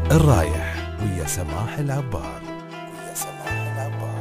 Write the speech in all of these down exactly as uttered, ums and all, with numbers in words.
الرايح ويا سماح العبار ويا سماح العبار.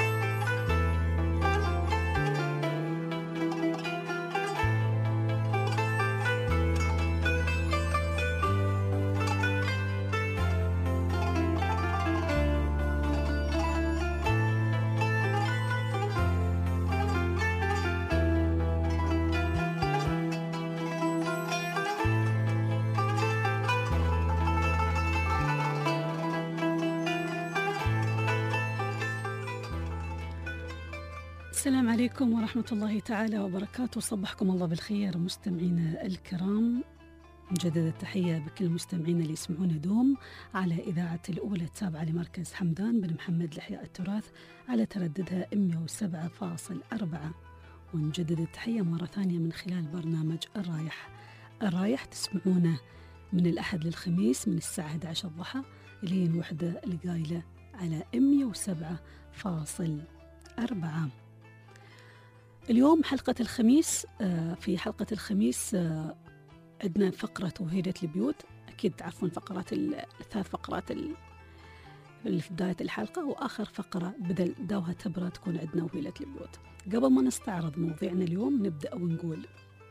السلام عليكم ورحمة الله تعالى وبركاته. صبحكم الله بالخير مستمعينا الكرام، مجدد التحية بكل مستمعينا اللي يسمعونا دوم على إذاعة الأولى التابعة لمركز حمدان بن محمد لإحياء التراث على ترددها مئة وسبعة فاصلة أربعة، ونجدد التحية مرة ثانية من خلال برنامج الرايح. الرايح تسمعونه من الأحد للخميس من الساعة إحدى عشرة الضحى لين وحدة القايلة على مئة وسبعة فاصلة أربعة. اليوم حلقة الخميس. في حلقة الخميس عندنا فقرة وهيلة البيوت. أكيد تعرفون فقرات الثلاث فقرات اللي في بداية الحلقة، وآخر فقرة بدل داوها تبرى تكون عندنا وهيلة البيوت. قبل ما نستعرض موضوعنا اليوم نبدأ ونقول: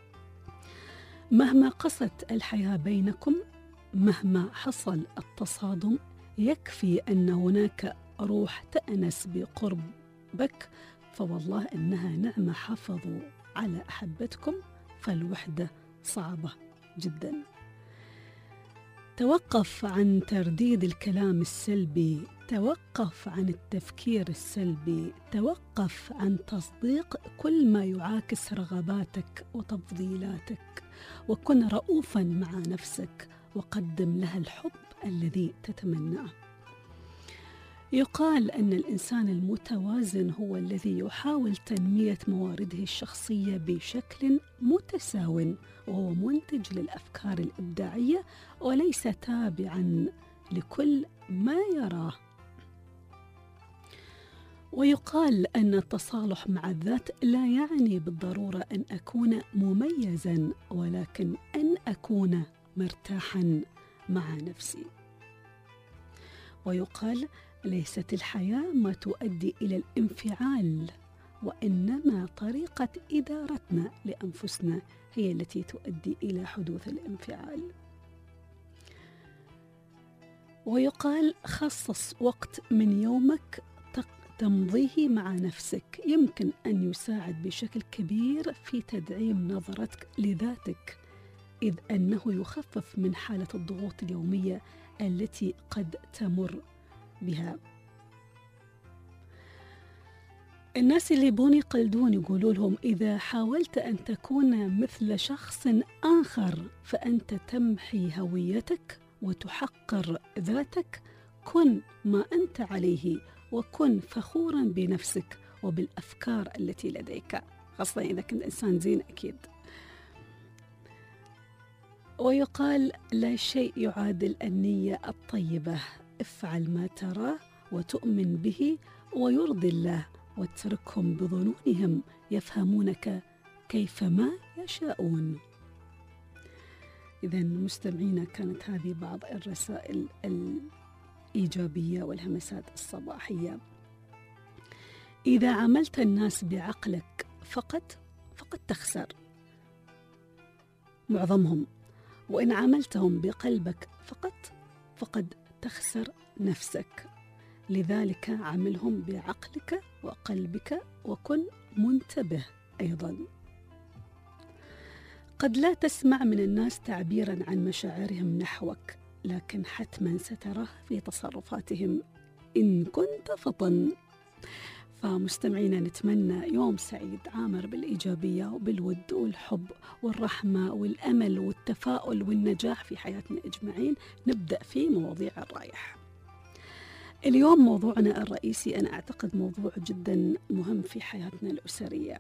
مهما قست الحياة بينكم، مهما حصل التصادم، يكفي أن هناك روح تأنس بقربك، فوالله إنها نعمة. حافظوا على أحبتكم، فالوحدة صعبة جدا. توقف عن ترديد الكلام السلبي، توقف عن التفكير السلبي، توقف عن تصديق كل ما يعاكس رغباتك وتفضيلاتك، وكن رؤوفا مع نفسك وقدم لها الحب الذي تتمناه. يقال أن الإنسان المتوازن هو الذي يحاول تنمية موارده الشخصية بشكل متساو، وهو منتج للأفكار الإبداعية وليس تابعا لكل ما يراه. ويقال أن التصالح مع الذات لا يعني بالضرورة أن أكون مميزا، ولكن أن أكون مرتاحا مع نفسي. ويقال: ليست الحياة ما تؤدي إلى الانفعال، وإنما طريقة إدارتنا لأنفسنا هي التي تؤدي إلى حدوث الانفعال. ويقال: خصص وقت من يومك تمضيه مع نفسك، يمكن أن يساعد بشكل كبير في تدعيم نظرتك لذاتك، إذ أنه يخفف من حالة الضغوط اليومية التي قد تمر بها. الناس اللي يبون يقلدون يقولوا لهم: إذا حاولت أن تكون مثل شخص آخر فأنت تمحي هويتك وتحقر ذاتك. كن ما أنت عليه، وكن فخورا بنفسك وبالأفكار التي لديك، خاصة إذا كنت إنسان زين أكيد. ويقال: لا شيء يعادل النية الطيبة. افعل ما تراه وتؤمن به ويرضي الله، واتركهم بظنونهم يفهمونك كيفما يشاءون. إذن مستمعينا، كانت هذه بعض الرسائل الإيجابية والهمسات الصباحية. إذا عملت الناس بعقلك فقط فقد تخسر معظمهم، وإن عملتهم بقلبك فقط فقد تخسر نفسك. لذلك عملهم بعقلك وقلبك، وكن منتبه أيضا. قد لا تسمع من الناس تعبيرا عن مشاعرهم نحوك، لكن حتما ستراه في تصرفاتهم إن كنت فطن. فمستمعينا، نتمنى يوم سعيد عامر بالإيجابية وبالود والحب والرحمة والأمل والتفاؤل والنجاح في حياتنا أجمعين. نبدأ في مواضيع الرايح. اليوم موضوعنا الرئيسي أنا أعتقد موضوع جدا مهم في حياتنا الأسرية.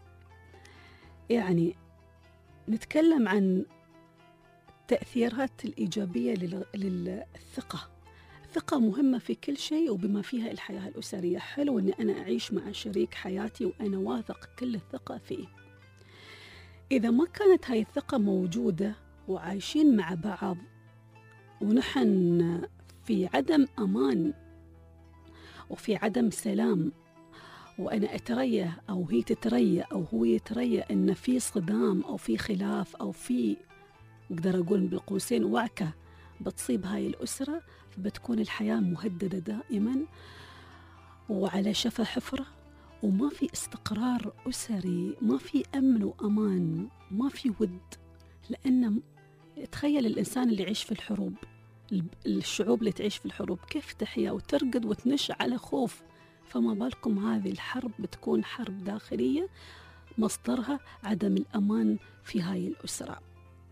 يعني نتكلم عن التأثيرات الإيجابية للثقة. الثقة مهمة في كل شيء وبما فيها الحياة الأسرية. حلو أن أنا أعيش مع شريك حياتي وأنا واثق كل الثقة فيه. إذا ما كانت هاي الثقة موجودة وعايشين مع بعض ونحن في عدم أمان وفي عدم سلام، وأنا أتريى أو هي تتريى أو هو يتريى أن في صدام أو في خلاف أو في، أقدر أقول بالقوسين، وعكة بتصيب هاي الأسرة، فبتكون الحياة مهددة دائما وعلى شفا حفرة، وما في استقرار أسري، ما في أمن وأمان، ما في ود. لأن تخيل الإنسان اللي يعيش في الحروب، الشعوب اللي تعيش في الحروب كيف تحيا وترقد وتنش على خوف، فما بالكم هذه الحرب بتكون حرب داخلية مصدرها عدم الأمان في هاي الأسرة.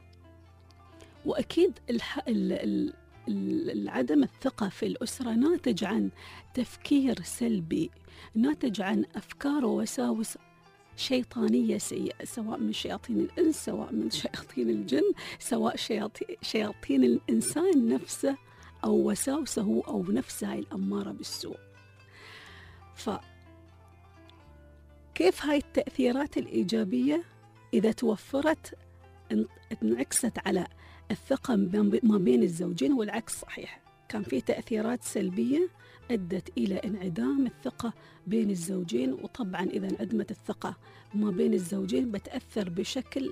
وأكيد الح... ال... ال... ال... عدم الثقة في الأسرة ناتج عن تفكير سلبي، ناتج عن أفكار ووساوس شيطانية سيئة، سواء من شياطين الإنس، سواء من شياطين الجن، سواء شياطين, شياطين الإنسان نفسه أو وساوسه أو نفسه الأمارة بالسوء. فكيف هاي التأثيرات الإيجابية إذا توفرت انعكست على الثقة ما بين الزوجين، والعكس صحيح، كان في تأثيرات سلبية أدت إلى انعدام الثقة بين الزوجين. وطبعا إذا انعدمت الثقة ما بين الزوجين بتأثر بشكل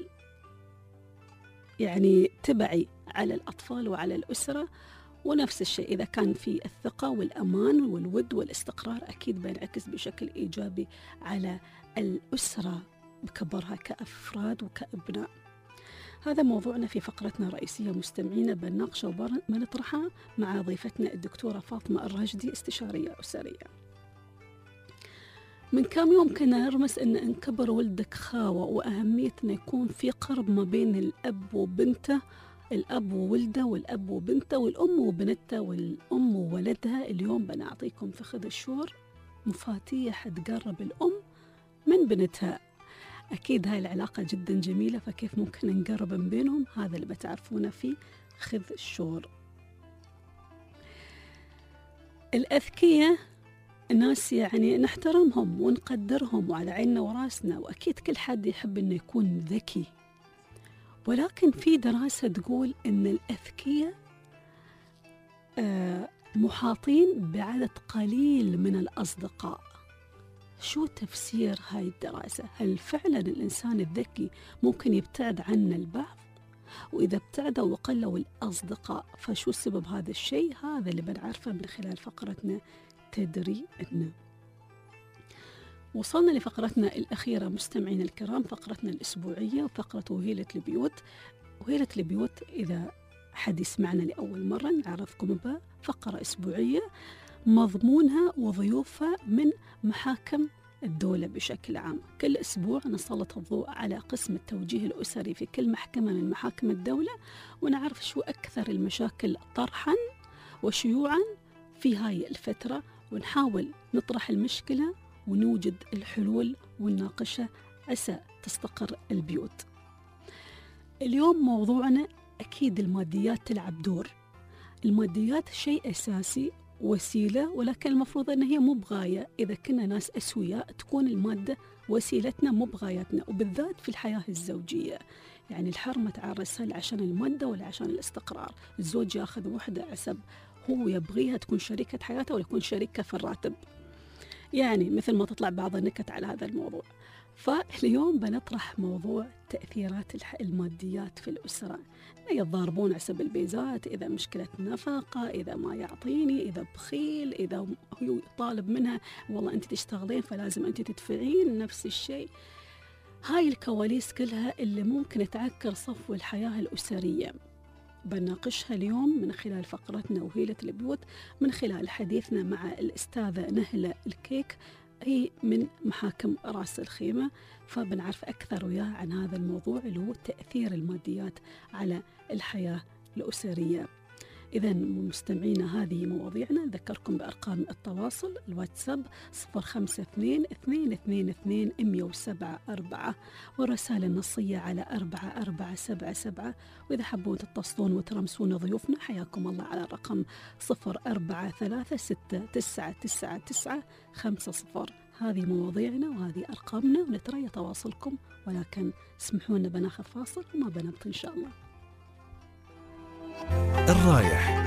يعني تبعي على الأطفال وعلى الأسرة. ونفس الشيء إذا كان في الثقة والأمان والود والاستقرار، أكيد بينعكس بشكل إيجابي على الأسرة بكبرها كأفراد وكأبناء. هذا موضوعنا في فقرتنا الرئيسية مستمعينا، بنناقشه وبنطرحها مع ضيفتنا الدكتورة فاطمة الراشدي، استشارية أسرية. من كم يوم كنا نرمس أن إن كبر ولدك خاوة، وأهمية أن يكون في قرب ما بين الأب وبنته، الأب وولده، والأب وبنته، والأم وبنته، والأم وولدها. اليوم بنعطيكم في خذ الشور مفاتيح تقرب الأم من بنتها. أكيد هاي العلاقة جدا جميلة، فكيف ممكن نقرب من بينهم؟ هذا اللي بتعرفونه في خذ الشور. الأذكياء الناس يعني نحترمهم ونقدرهم وعلى عيننا وراسنا، وأكيد كل حد يحب أنه يكون ذكي، ولكن في دراسة تقول أن الأذكياء محاطين بعدد قليل من الأصدقاء. شو تفسير هاي الدراسة؟ هل فعلا الإنسان الذكي ممكن يبتعد عنا البعض؟ وإذا ابتعدوا وقلوا الأصدقاء فشو سبب هذا الشيء؟ هذا اللي بنعرفه من خلال فقرتنا تدري أنه. وصلنا لفقرتنا الأخيرة مستمعين الكرام، فقرتنا الأسبوعية وفقرة وهيلة البيوت. وهيلة البيوت إذا حد يسمعنا لأول مرة نعرفكم بها، فقرة أسبوعية مضمونها وضيوفها من محاكم الدولة بشكل عام. كل أسبوع نسلط الضوء على قسم التوجيه الأسري في كل محكمة من محاكم الدولة، ونعرف شو أكثر المشاكل طرحاً وشيوعاً في هاي الفترة، ونحاول نطرح المشكلة ونوجد الحلول ونناقشها عسى تستقر البيوت. اليوم موضوعنا أكيد الماديات تلعب دور. الماديات شيء أساسي، وسيلة، ولكن المفروض أنها هي مو بغاية. إذا كنا ناس أسوياء تكون المادة وسيلتنا مو بغايتنا، وبالذات في الحياة الزوجية. يعني الحر ما تعرس هل عشان المادة ولا عشان الاستقرار. الزوج ياخذ وحدة حسب هو يبغيها تكون شريكة حياته ولا يكون شريكة في الراتب، يعني مثل ما تطلع بعض النكت على هذا الموضوع. فاليوم بنطرح موضوع تأثيرات الماديات في الأسرة. يتضاربون حسب البيزات، إذا مشكلة نفقة، إذا ما يعطيني، إذا بخيل، إذا هو يطالب منها والله أنت تشتغلين فلازم أنت تدفعين نفس الشيء. هاي الكواليس كلها اللي ممكن تعكر صفو الحياة الأسرية بناقشها اليوم من خلال فقرتنا وهيلة البيوت، من خلال حديثنا مع الأستاذة نهلة الكيك، هي من محاكم رأس الخيمة، فبنعرف أكثر وياه عن هذا الموضوع اللي هو تأثير الماديات على الحياة الأسرية. إذا مستمعينا هذه مواضيعنا. نذكركم بأرقام التواصل: الواتساب صفر خمسة اثنين اثنين اثنين اثنين مية وسبعة أربعة، والرسائل النصية على أربعة أربعة سبعة سبعة. وإذا حبون تتصلون وترمسون ضيوفنا حياكم الله على الرقم صفر أربعة ثلاثة ستة تسعة تسعة تسعة خمسة صفر. هذه مواضيعنا وهذه أرقامنا، ونتريى تواصلكم، ولكن اسمحونا بناخذ فاصل وما بنبت إن شاء الله. الرايح.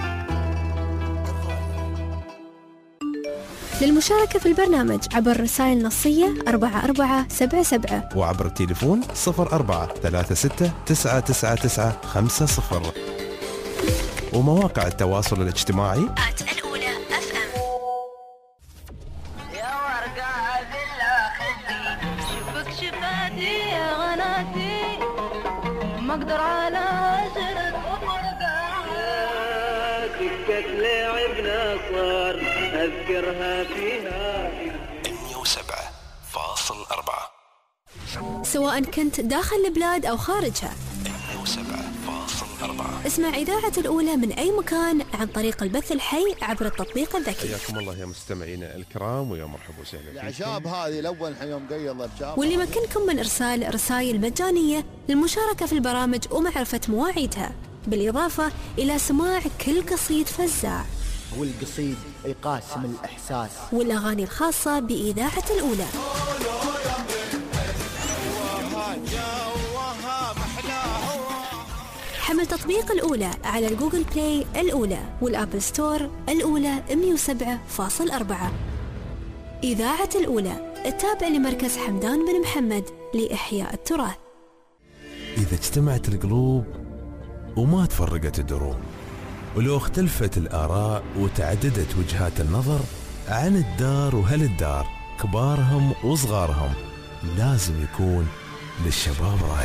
للمشاركة في البرنامج عبر رسائل نصية أربعة أربعة سبعة سبعة وعبر التليفون صفر أربعة ثلاثة ستة تسعة تسعة تسعة خمسة صفر ومواقع التواصل الاجتماعي آت الأولى أف أم. يا ورقة بالله خدي شوفك شفاتي يا غناتي ما اقدر على عشرة ورقات سكت لعبنا صار أذكرها فيها مية وسبعة فاصل أربعة سواء كنت داخل البلاد أو خارجها، مية وسبعة فاصل أربعة اسمع إذاعة الأولى من أي مكان عن طريق البث الحي عبر التطبيق الذكي. حياكم الله يا مستمعينا الكرام ويا مرحبا وسهلا الأعشاب هذه الأول يوم قيض الأعشاب، واللي يمكنكم من إرسال رسائل مجانية للمشاركة في البرامج ومعرفة مواعيدها، بالإضافة إلى سماع كل قصيد فزاع والقصيد يقاسم الإحساس والأغاني الخاصة بإذاعة الأولى. حمل تطبيق الأولى على الجوجل بلاي الأولى والآبل ستور الأولى مية وسبعة فاصل أربعة. إذاعة الأولى التابع لمركز حمدان بن محمد لإحياء التراث. إذا اجتمعت القلوب وما تفرقت الدروب، ولو اختلفت الآراء وتعددت وجهات النظر عن الدار وهل الدار، كبارهم وصغارهم، لازم يكون للشباب رأي.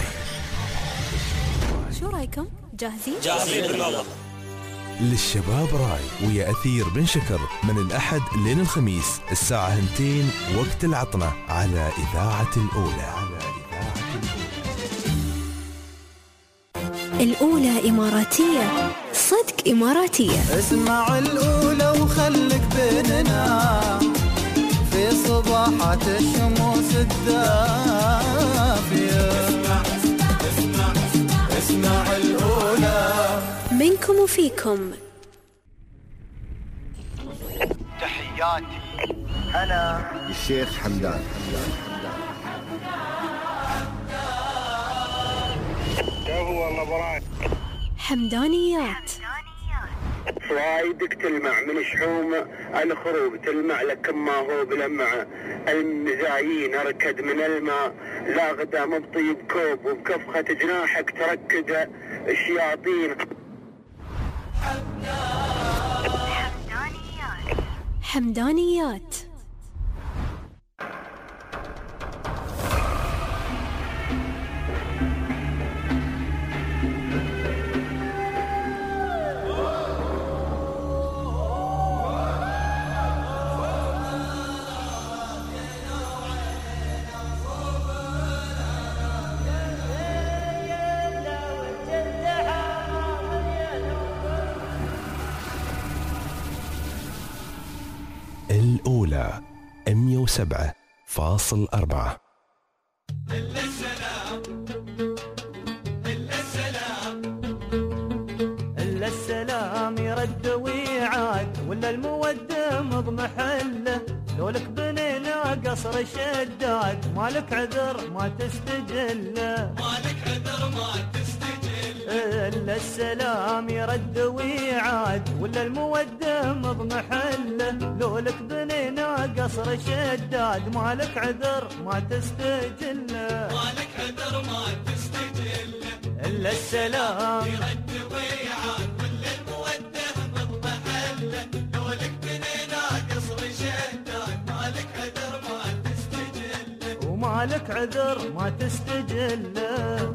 شو رأيكم؟ جاهزين؟ جاهزين بالله. للشباب راي ويا أثير بن شكر من الأحد لين الخميس الساعة اثنتين وقت العطنة على إذاعة الأولى. على إذاعة الأولى. الأولى إماراتية، صدق إماراتية. اسمع الأولى وخلك بيننا في صباحات الشموس الدافية. اسمع اسمع اسمع الأولى منكم وفيكم. تحياتي أنا الشيخ حمدان. حمدانيات. فوايدك تلمع من شحوم الخروب تلمع لك ما هو بلمع المزايين اركد من الماء لا غدا مبطي بكوب وبكفخة جناحك تركد الشياطين. حمدانيات. الأولى مية وسبعة فاصل أربعة. إلا السلام إلا السلام إلا السلام يرد ويعاد ولا المودة مضمحله لولك بنينا قصر شداد مالك عذر ما تستجله مالك عذر ما تستجله إلا السلام يرد ويعاد ولا المودة مضمحله لولك بنينا قصر شداد مالك عذر ما تستجله مالك عذر ما تستجله إلا السلام يرد ويعاد ولا المودة مضمحله لولك بنينا قصر شداد مالك عذر ما تستجله ومالك عذر ما تستجله.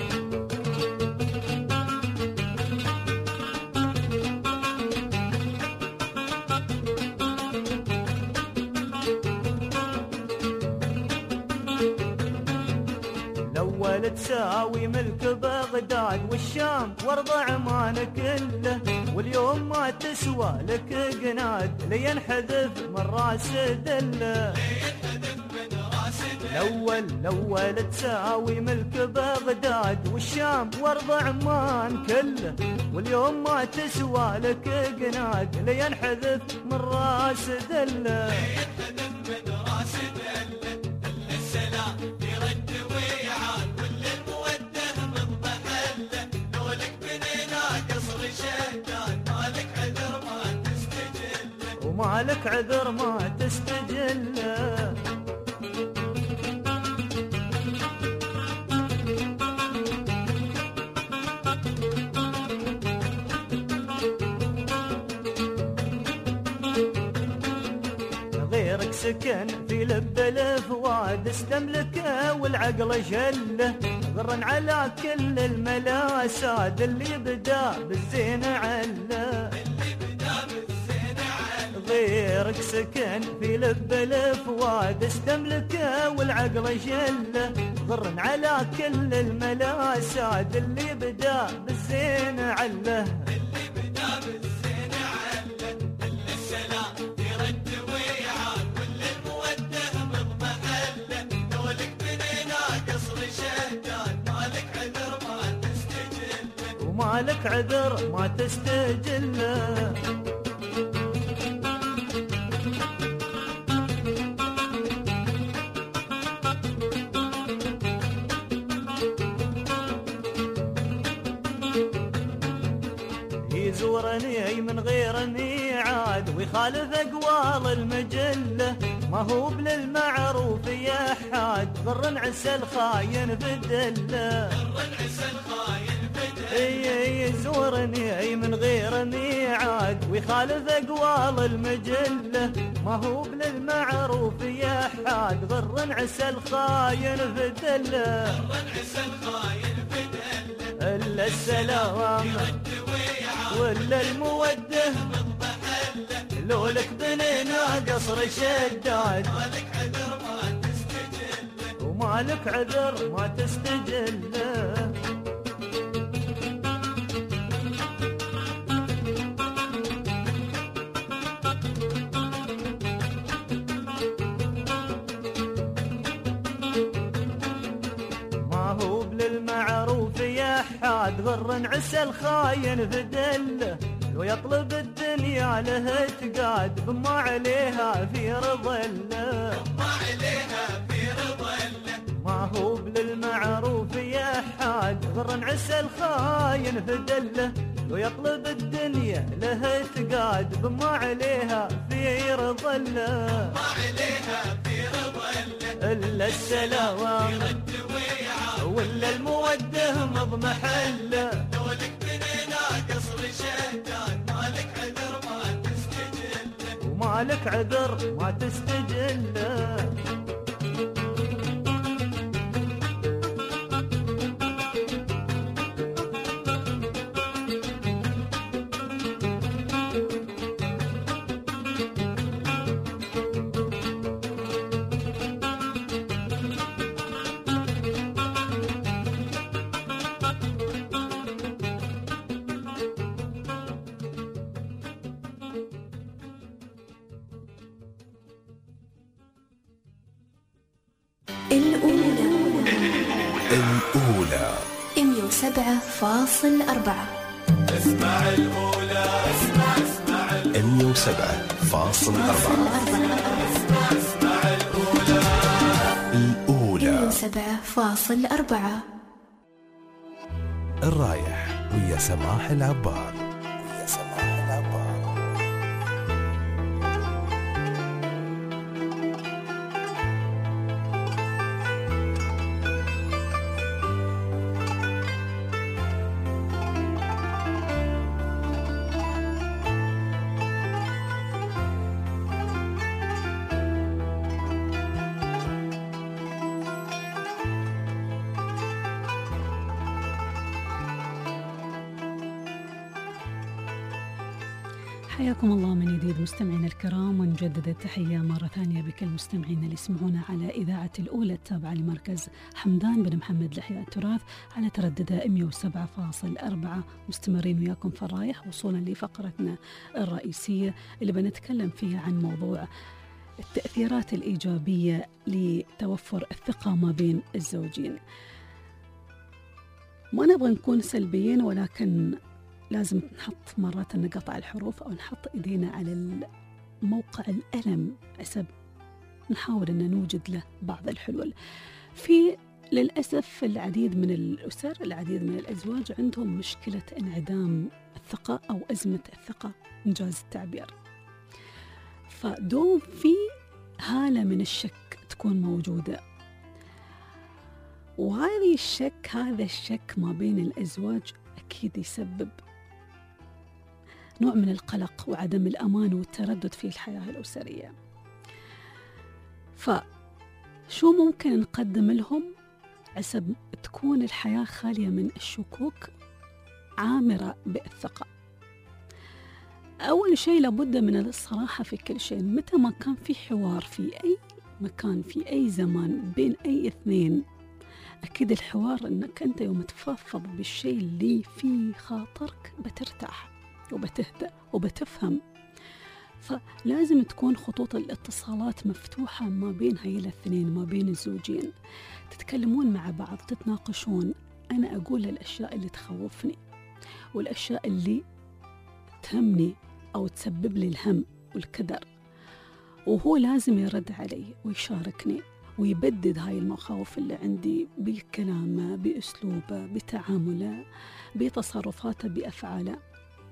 تساوي ملك بغداد والشام وارض عمان كله واليوم ما تسوى لك قناد لينحذف من راس دله الأول الأول تساوي ملك بغداد والشام وارض عمان كله واليوم ما تسوى لك قناد لينحذف من راس دله شداد ومالك عذر ما تستجل. غيرك سكن في لب الفؤاد استملكه والعقل شله، غرا على كل الملاسات اللي بدا بالزين عله. غيرك سكن في لب الفؤاد استملكه والعقل شله، غرا على كل الملاسات اللي بدا بالزين عله. مالك عذر ما تستجل. يزورني من غير ميعاد ويخالف اقوال المجله، ما هو بالمعروف يا حاد غر عسى الخاين بدله. يزورني من غير ميعاد ويخالف اقوال المجله، ما هو بالمعروف يا حاد غر عسى الخاين بدله. الا السلام ولا الموده لو لك بنينا قصر شداد، ومالك عذر ما تستجل. حاد غر عسى الخاين فدله، لو يطلب الدنيا له تقاد بما عليها في رضله. ما هو بالمعروف يا حاد غر عسى الخاين فدله، لو يطلب الدنيا له تقاد بما عليها في رضله. الا السلام ولا الموده مضمحله، لولك بنينا قصر شداد مالك عذر ما تستجل، ومالك عذر ما تستجل. الأولى مية وسبعة فاصل أربعة. اسمع الأولى اسمع اسمع مية وسبعة فاصل أربعة. اسمع اسمع الأولى الأولى مية وسبعة فاصل أربعة. الرايح ويا سماح العبار ويا سماح العبار. حياكم الله من جديد مستمعينا الكرام، ونجدد التحية مرة ثانية بكل مستمعينا اللي يسمعونا على إذاعة الأولى التابعة لمركز حمدان بن محمد لإحياء التراث على ترددها مية وسبعة فاصل أربعة. مستمرين وياكم في الرايح وصولا لفقرتنا الرئيسية اللي بنتكلم فيها عن موضوع التأثيرات الإيجابية لتوفر الثقة ما بين الزوجين. ما نبغى نكون سلبيين، ولكن لازم نحط مرات نقطع الحروف أو نحط إيدينا على موقع الألم حسب نحاول أن نوجد له بعض الحلول. في للأسف العديد من الأسر، العديد من الأزواج عندهم مشكلة انعدام الثقة أو أزمة الثقة إنجاز التعبير. فدوم في هالة من الشك تكون موجودة، وهذه الشك هذا الشك ما بين الأزواج أكيد يسبب نوع من القلق وعدم الأمان والتردد في الحياة الأسرية. فشو ممكن نقدم لهم عسب تكون الحياة خالية من الشكوك عامرة بالثقة؟ أول شيء لابد من الصراحة في كل شيء. متى ما كان في حوار في أي مكان في أي زمان بين أي اثنين، أكيد الحوار أنك أنت يوم تفضفض بالشيء اللي في خاطرك بترتاح وبتهدأ وبتفهم. فلازم تكون خطوط الاتصالات مفتوحة ما بين هاي الاثنين، ما بين الزوجين، تتكلمون مع بعض، تتناقشون. أنا أقول الأشياء اللي تخوفني والأشياء اللي تهمني أو تسبب لي الهم والكدر، وهو لازم يرد علي ويشاركني ويبدد هاي المخاوف اللي عندي بكلامه، بأسلوبه، بتعامله، بتصرفاته، بأفعاله،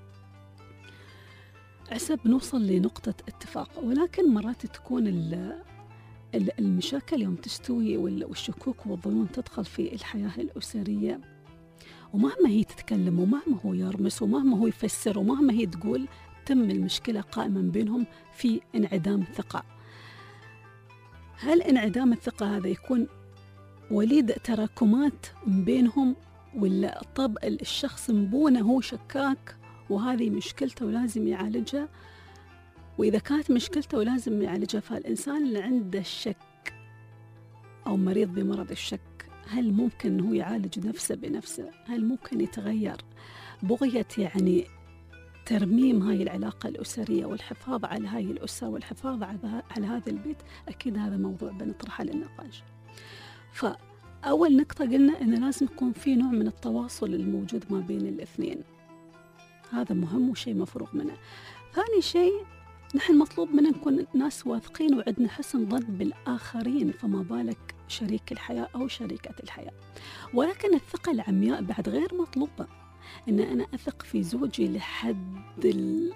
عسب نوصل لنقطة اتفاق. ولكن مرات تكون المشاكل يوم تستوي والشكوك والظنون تدخل في الحياة الأسرية، ومهما هي تتكلم ومهما هو يرمس ومهما هو يفسر ومهما هي تقول، تم المشكلة قائما بينهم في انعدام الثقة. هل انعدام الثقة هذا يكون وليد تراكمات بينهم، ولا طب الشخص مبونه هو شكاك وهذه مشكلته ولازم يعالجها؟ وإذا كانت مشكلته ولازم يعالجها، فالإنسان اللي عنده الشك أو مريض بمرض الشك، هل ممكن أنه يعالج نفسه بنفسه؟ هل ممكن يتغير بغية يعني ترميم هاي العلاقة الأسرية والحفاظ على هاي الأسرة والحفاظ على هذا البيت؟ أكيد هذا موضوع بنطرحه للنقاش. فأول نقطة قلنا أن لازم يكون في نوع من التواصل الموجود ما بين الاثنين، هذا مهم وشيء مفروغ منه. ثاني شيء، نحن مطلوب منا نكون ناس واثقين وعندنا حسن ظن بالآخرين، فما بالك شريك الحياة أو شريكة الحياة. ولكن الثقة العمياء بعد غير مطلوبة، إن أنا أثق في زوجي لحد ال...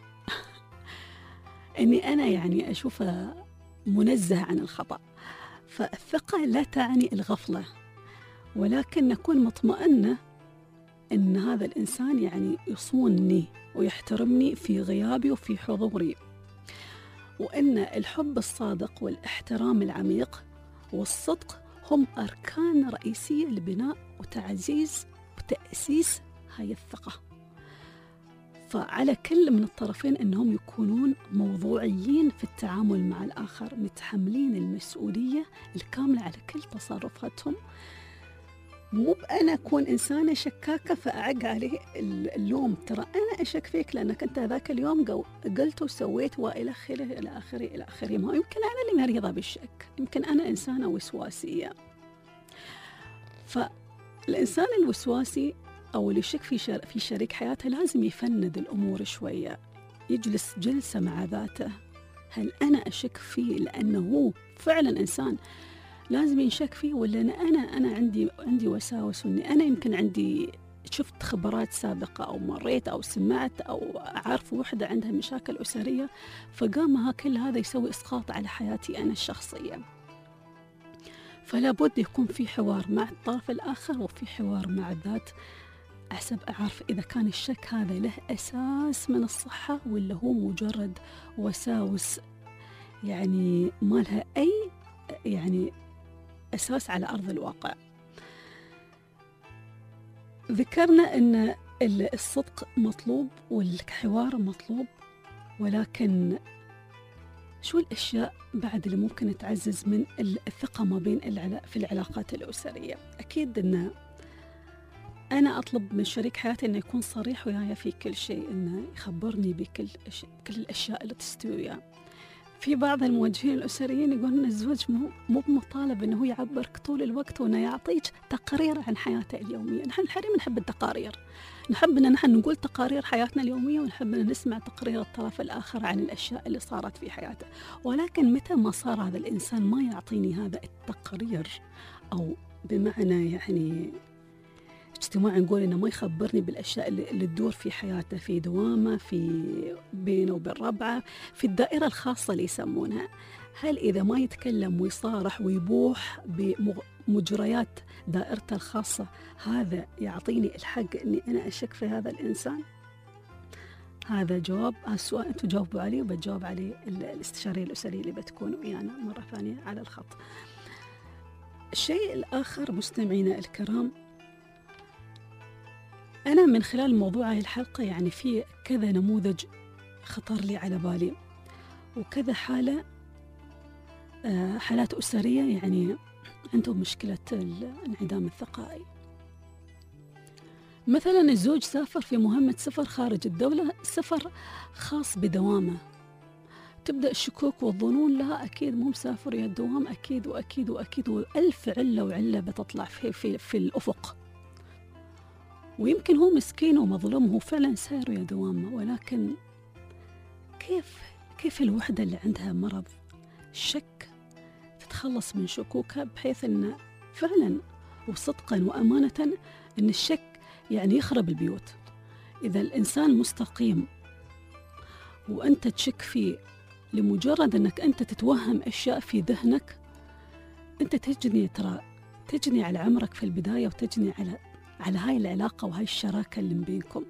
إني أنا يعني أشوفه منزه عن الخطأ. فالثقة لا تعني الغفلة، ولكن نكون مطمئنة إن هذا الإنسان يعني يصونني ويحترمني في غيابي وفي حضوري، وإن الحب الصادق والاحترام العميق والصدق هم أركان رئيسية لبناء وتعزيز وتأسيس هاي الثقة. فعلى كل من الطرفين أنهم يكونون موضوعيين في التعامل مع الآخر، متحملين المسؤولية الكاملة على كل تصرفاتهم. مو بأنا أكون إنسانة شكاكة فأعق عليه اللوم، ترى أنا أشك فيك لأنك أنت ذاك اليوم قلت وسويت وإلى آخره إلى آخره إلى آخره. ما يمكن أنا اللي مريضة بالشك، يمكن أنا إنسانة وسواسية. فالإنسان الوسواسي أو اللي يشك في شر في شريك حياته لازم يفند الأمور شوية، يجلس جلسة مع ذاته. هل أنا أشك فيه لأنه هو فعلا إنسان لازم ينشك فيه، ولا أنا أنا أنا عندي عندي وساوس، وإني أنا يمكن عندي شفت خبرات سابقة أو مريت أو سمعت أو أعرف وحدة عندها مشاكل أسرية، فقام كل هذا يسوي إسقاط على حياتي أنا الشخصية. فلا بد يكون في حوار مع الطرف الآخر وفي حوار مع الذات، أحسب أعرف إذا كان الشك هذا له أساس من الصحة ولا هو مجرد وساوس يعني ما لها أي يعني أساس على أرض الواقع. ذكرنا أن الصدق مطلوب والحوار مطلوب، ولكن شو الأشياء بعد اللي ممكن تعزز من الثقة ما بين في العلاقات الأسرية؟ أكيد أن أنا أطلب من شريك حياتي أنه يكون صريح وياي في كل شيء، أنه يخبرني بكل كل الأشياء اللي تستوي وياه. في بعض الموجهين الأسريين يقولون أن الزوج مو بمطالب أنه يعبرك طول الوقت وأنه يعطيك تقارير عن حياته اليومية. نحن الحريم نحب التقارير، نحب أن نحن نقول تقارير حياتنا اليومية، ونحب أن نسمع تقرير الطرف الآخر عن الأشياء اللي صارت في حياته. ولكن متى ما صار هذا الإنسان ما يعطيني هذا التقرير، أو بمعنى يعني اجتماعي نقول إنه ما يخبرني بالأشياء اللي, اللي تدور في حياته، في دوامه، في بينه وبين ربعه، في الدائرة الخاصة اللي يسمونها. هل إذا ما يتكلم ويصارح ويبوح بمجريات دائرته الخاصة هذا يعطيني الحق إني أنا أشك في هذا الإنسان؟ هذا جواب السؤال أنتم جاوبوا عليه، وبتجاوب عليه الاستشارية الأسرية اللي بتكون ويانا مرة ثانية على الخط. الشيء الآخر مستمعينا الكرام، أنا من خلال موضوع هذه الحلقة يعني في كذا نموذج خطر لي على بالي، وكذا حالة حالات أسرية يعني عندهم مشكلة الانعدام الثقائي. مثلا الزوج سافر في مهمة سفر خارج الدولة، سفر خاص بدوامه، تبدأ الشكوك والظنون، لا أكيد مو مسافر يا الدوام، أكيد وأكيد وأكيد، وألف علة وعلة بتطلع في, في, في الأفق. ويمكن هو مسكين ومظلوم، هو فعلا ساير يا دوامه، ولكن كيف كيف الوحدة اللي عندها مرض الشك تتخلص من شكوكها بحيث أن فعلا وصدقا وأمانة أن الشك يعني يخرب البيوت. إذا الإنسان مستقيم وأنت تشك فيه لمجرد أنك أنت تتوهم أشياء في ذهنك، أنت تجني ترى تجني على عمرك في البداية، وتجني على على هاي العلاقة وهاي الشراكة اللي بينكم.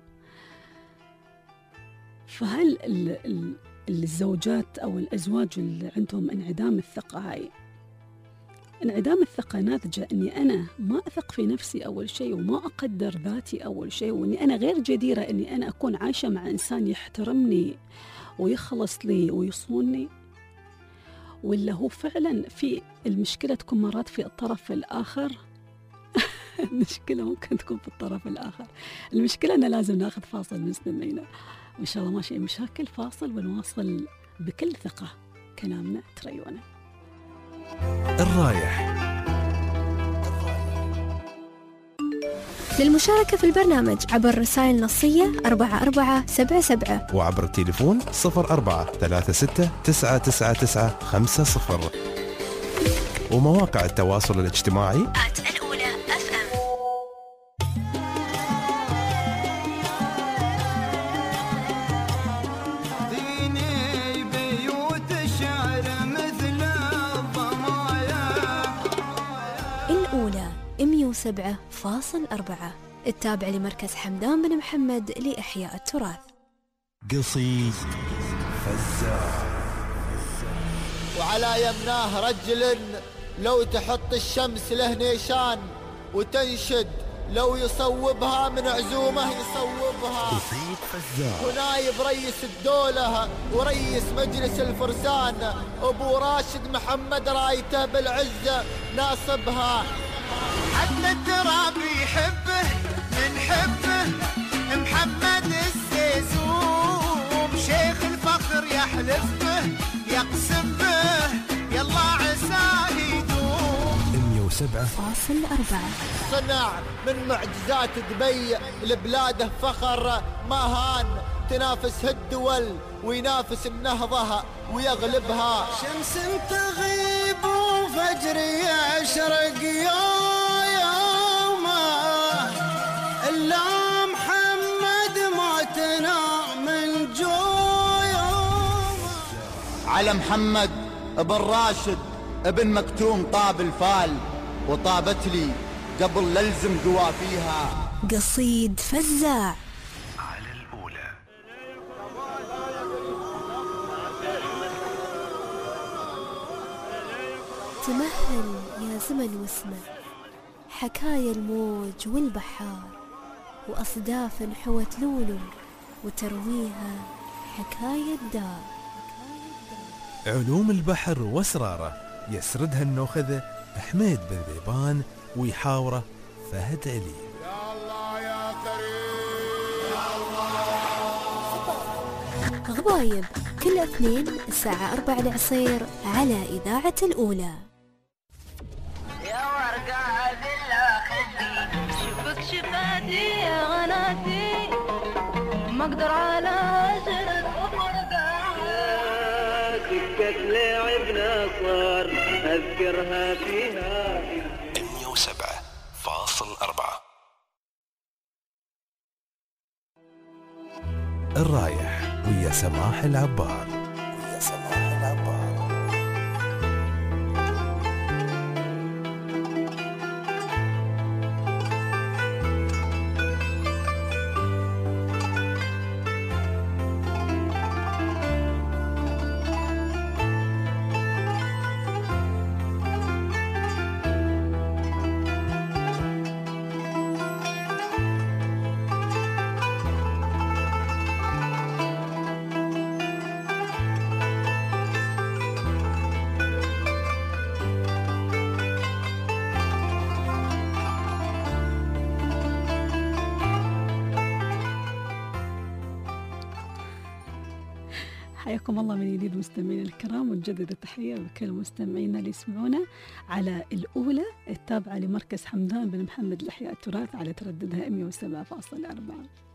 فهل ال ال الزوجات أو الأزواج اللي عندهم انعدام الثقة، هاي انعدام الثقة ناتجة أني أنا ما أثق في نفسي أول شيء، وما أقدر ذاتي أول شيء، وأني أنا غير جديرة أني أنا أكون عايشة مع إنسان يحترمني ويخلص لي ويصونني، ولا هو فعلا في المشكلة تكون مرات في الطرف الآخر. المشكلة ممكن تكون في الطرف الآخر. المشكلة أنه لازم ناخذ فاصل مستمعينا، وإن شاء الله ماشي مشاكل، فاصل ونواصل بكل ثقة كلامنا. تريونا الرايح. للمشاركة في البرنامج عبر رسائل نصية أربعة أربعة سبعة سبعة، وعبر التليفون صفر أربعة ثلاثة ستة تسعة تسعة تسعة خمسة صفر، ومواقع التواصل الاجتماعي مية وسبعة فاصل أربعة، التابع لمركز حمدان بن محمد لإحياء التراث. قصيد فزاع. وعلى يمناه رجل لو تحط الشمس له نيشان، وتنشد لو يصوبها من عزومه يصوبها. قصيد فزاع. ونايب رئيس الدولة ورئيس مجلس الفرسان أبو راشد محمد رايته بالعزة ناصبها. حتى التراب يحبه من حبه محمد السيسوم، شيخ الفخر يحلف به يقسم به يلا عساه يدوم. مية وسبعة فاصل أربعة. صنع من معجزات دبي لبلاده فخر ما هان، تنافس الدول وينافس النهضة ويغلبها. شمس تغيب وفجر يشرق يا يومه، إلا محمد موتنا من جويومه. على محمد ابن راشد ابن مكتوم طاب الفال، وطابت لي قبل للزم قوافيها. قصيد فزاع. تمهل يا زمن واسمع حكايا الموج والبحار، وأصداف حوت لولو وترويها حكاية الدار. علوم البحر واسراره يسردها النوخذة حميد بن ذيبان، ويحاوره فهد علي. يا الله يا كريم يا الله. غبايب كل اثنين الساعة أربعة العصير على إذاعة الأولى. يا ورقة بالله خدي شوفك شفاتي يا غناتي، ما اقدر على عشرة سكة لعبنا صار أذكرها فيها. مية وسبعة فاصل أربعة. الرايح ويا سماح العبار ويا سماح العبار. حياكم الله من جديد مستمعينا الكرام، ونجدد التحية بكل مستمعينا اللي يسمعونا على الأولى التابعة لمركز حمدان بن محمد لإحياء التراث على ترددها مئة وسبعة فاصلة أربعة.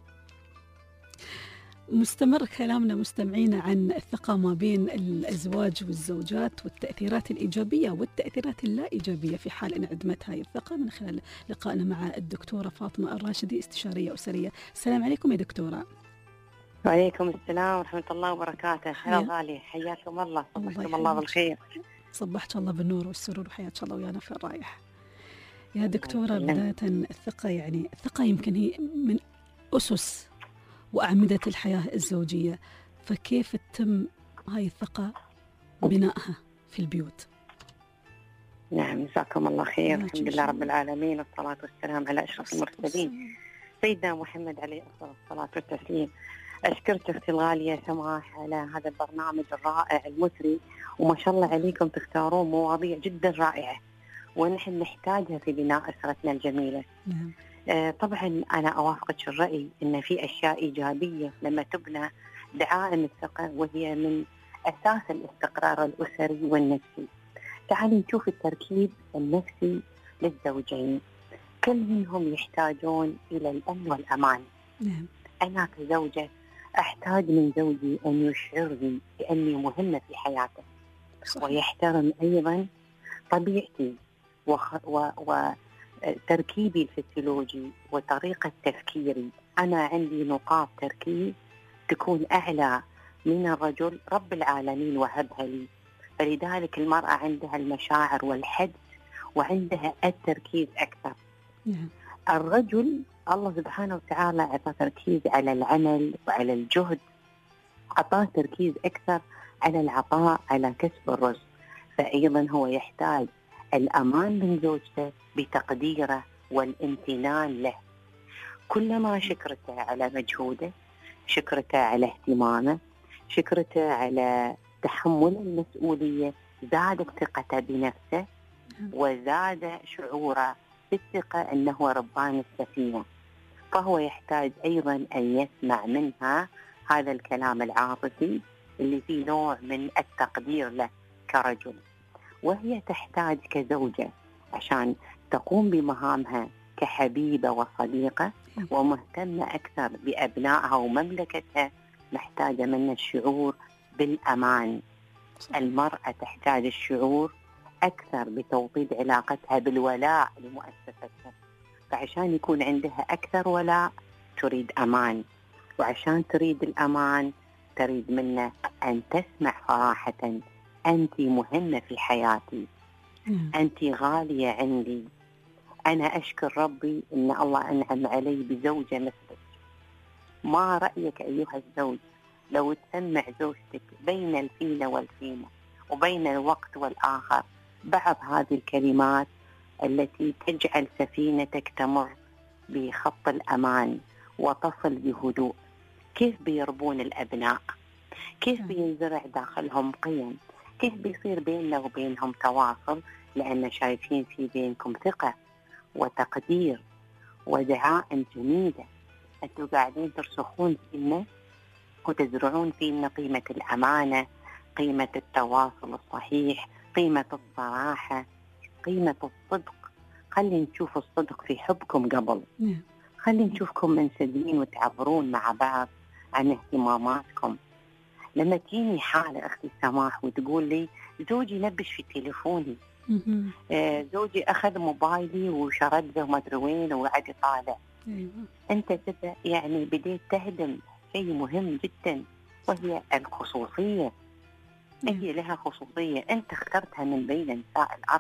مستمر كلامنا مستمعينا عن الثقة ما بين الأزواج والزوجات والتأثيرات الإيجابية والتأثيرات اللا إيجابية في حال انعدمت هاي الثقة، من خلال لقائنا مع الدكتورة فاطمة الراشدي، استشارية أسرية. السلام عليكم يا دكتورة. وعليكم السلام ورحمة الله وبركاته. هلا غالي، حياكم الله، صبحكم الله بالخير. صبحك الله بالنور والسرور، وحياك الله ويانا في الرايح. يا دكتورة، بداية الثقة، يعني الثقة يمكن هي من أسس وأعمدة الحياة الزوجية، فكيف تتم هاي الثقة بنائها في البيوت؟ نعم، جزاكم الله خير. الحمد لله رب العالمين، والصلاة والسلام على أشرف المرسلين سيدنا محمد عليه أفضل الصلاة والتسليم. أشكرك أختي الغالية سماح على هذا البرنامج الرائع المثري، وما شاء الله عليكم تختارون مواضيع جدا رائعة ونحن نحتاجها في بناء أسرتنا الجميلة. نعم. آه طبعا أنا أوافقك الرأي أن في أشياء إيجابية لما تبنى دعائم الثقة، وهي من أساس الاستقرار الأسري والنفسي. تعالي نشوف التركيب النفسي للزوجين، كل منهم يحتاجون إلى الأمن والأمان. نعم. أنا كزوجة أحتاج من زوجي أن يشعرني بأني مهمة في حياته، صحيح. ويحترم أيضا طبيعتي وتركيبي وخ... الفسيولوجي وطريقة تفكيري. أنا عندي نقاط تركيز تكون أعلى من الرجل، رب العالمين وهبها لي، فلذلك المرأة عندها المشاعر والحدس وعندها التركيز أكثر. نعم. الرجل الله سبحانه وتعالى أعطاه تركيز على العمل وعلى الجهد، أعطاه تركيز أكثر على العطاء، على كسب الرزق، فأيضا هو يحتاج الأمان من زوجته بتقديره والامتنان له. كلما شكرته على مجهوده، شكرته على اهتمامه، شكرته على تحمل المسؤولية، زادت ثقته بنفسه وزاد شعوره بالثقة أنه ربان السفينة. فهو يحتاج أيضا أن يسمع منها هذا الكلام العاطفي اللي فيه نوع من التقدير له كرجل. وهي تحتاج كزوجة عشان تقوم بمهامها كحبيبة وصديقة ومهتمة أكثر بأبنائها ومملكتها، محتاجة من الشعور بالأمان. المرأة تحتاج الشعور أكثر بتوطيد علاقتها بالولاء لمؤسستها، فعشان يكون عندها أكثر ولاء تريد أمان، وعشان تريد الأمان تريد منه أن تسمع صراحة: أنت مهمة في حياتي، أنت غالية عندي، أنا أشكر ربي إن الله أنعم علي بزوجة مثلك. ما رأيك أيها الزوج لو تسمع زوجتك بين الفينة والفينة وبين الوقت والآخر بعض هذه الكلمات التي تجعل سفينتك تمر بخط الأمان وتصل بهدوء؟ كيف بيربون الأبناء؟ كيف بينزرع داخلهم قيم؟ كيف بيصير بيننا وبينهم تواصل؟ لأن شايفين في بينكم ثقة وتقدير ودعائم جميلة. أنتوا قاعدين ترسخون فينا وتزرعون فينا قيمة الأمانة، قيمة التواصل الصحيح، قيمة الصراحة، قيمة الصدق. خلي نشوف الصدق في حبكم قبل. خلي نشوفكم منسجمين وتعبرون مع بعض عن اهتماماتكم. لما تجيني حالة أختي سماح وتقول لي زوجي نبش في تليفوني، آه زوجي أخذ موبايلي وشرده وما أدري وين وقعد يطالع، أنت كده يعني بديت تهدم شيء مهم جدا، وهي الخصوصية. هي لها خصوصية أنت اخترتها من بين نساء الأرض،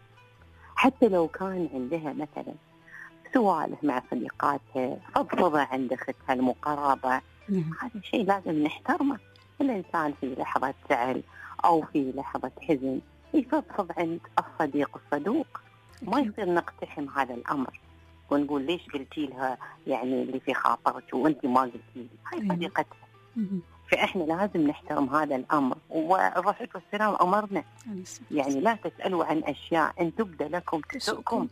حتى لو كان عندها مثلا سوالف مع صديقاتها، فضفضة عند أختها المقربة، هذا شيء لازم نحترمه. الإنسان في لحظة زعل أو في لحظة حزن يفضفض عند الصديق الصدوق، ما يصير نقتحم هذا الأمر ونقول ليش قلتي لها يعني اللي في خاطرك وأنت ما قلتي لي، هاي صديقتها. فإحنا لازم نحترم هذا الأمر، والرسول والسلام أمرنا يعني لا تسألوا عن أشياء أن تبدى لكم تسؤكم.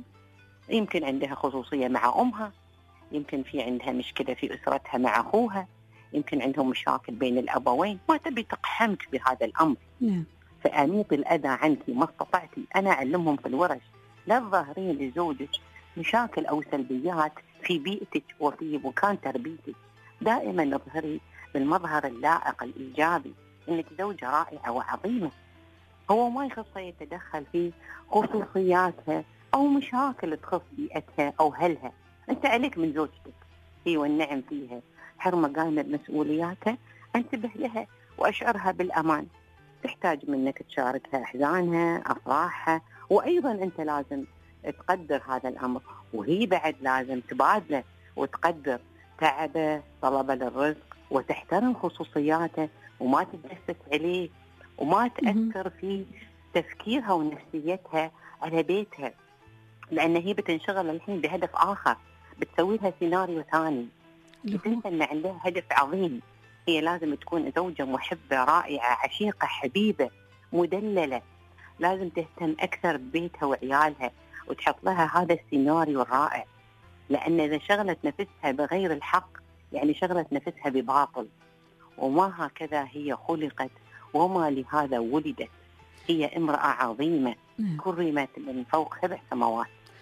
يمكن عندها خصوصية مع أمها، يمكن في عندها مشكلة في أسرتها مع أخوها، يمكن عندهم مشاكل بين الأبوين، ما تبي تقحمك بهذا الأمر. فأميط الأذى عنك ما استطعتي. أنا أعلمهم في الورش لا تظاهرين لزوجك مشاكل أو سلبيات في بيئتك وفي مكان تربيتك، دائما اظهري بالمظهر اللائق الإيجابي إنك زوجة رائعة وعظيمة. هو ما يخصه يتدخل في خصوصياتها أو مشاكل تخص بيئتها أو أهلها. أنت عليك من زوجتك هي والنعم فيها، حرمة قائمة بمسؤولياتها، انتبه لها وأشعرها بالأمان. تحتاج منك تشاركها أحزانها أفراحها، وأيضا أنت لازم تقدر هذا الأمر، وهي بعد لازم تبادله وتقدر تعبه طلبه للرزق وتحترم خصوصياته وما تتجسس عليه وما تأثر في تفكيرها ونفسيتها على بيتها، لأن هي بتنشغل الحين بهدف آخر، بتسوي لها سيناريو ثاني، بتنسى أن عندها هدف عظيم. هي لازم تكون زوجة محبة رائعة عشيقة حبيبة مدللة، لازم تهتم أكثر ببيتها وعيالها وتحط لها هذا السيناريو الرائع، لأن إذا شغلت نفسها بغير الحق يعني شغلت نفسها بباطل، وما هكذا هي خلقت وما لهذا ولدت. هي امرأة عظيمة كرمت من فوق سبع سماوات.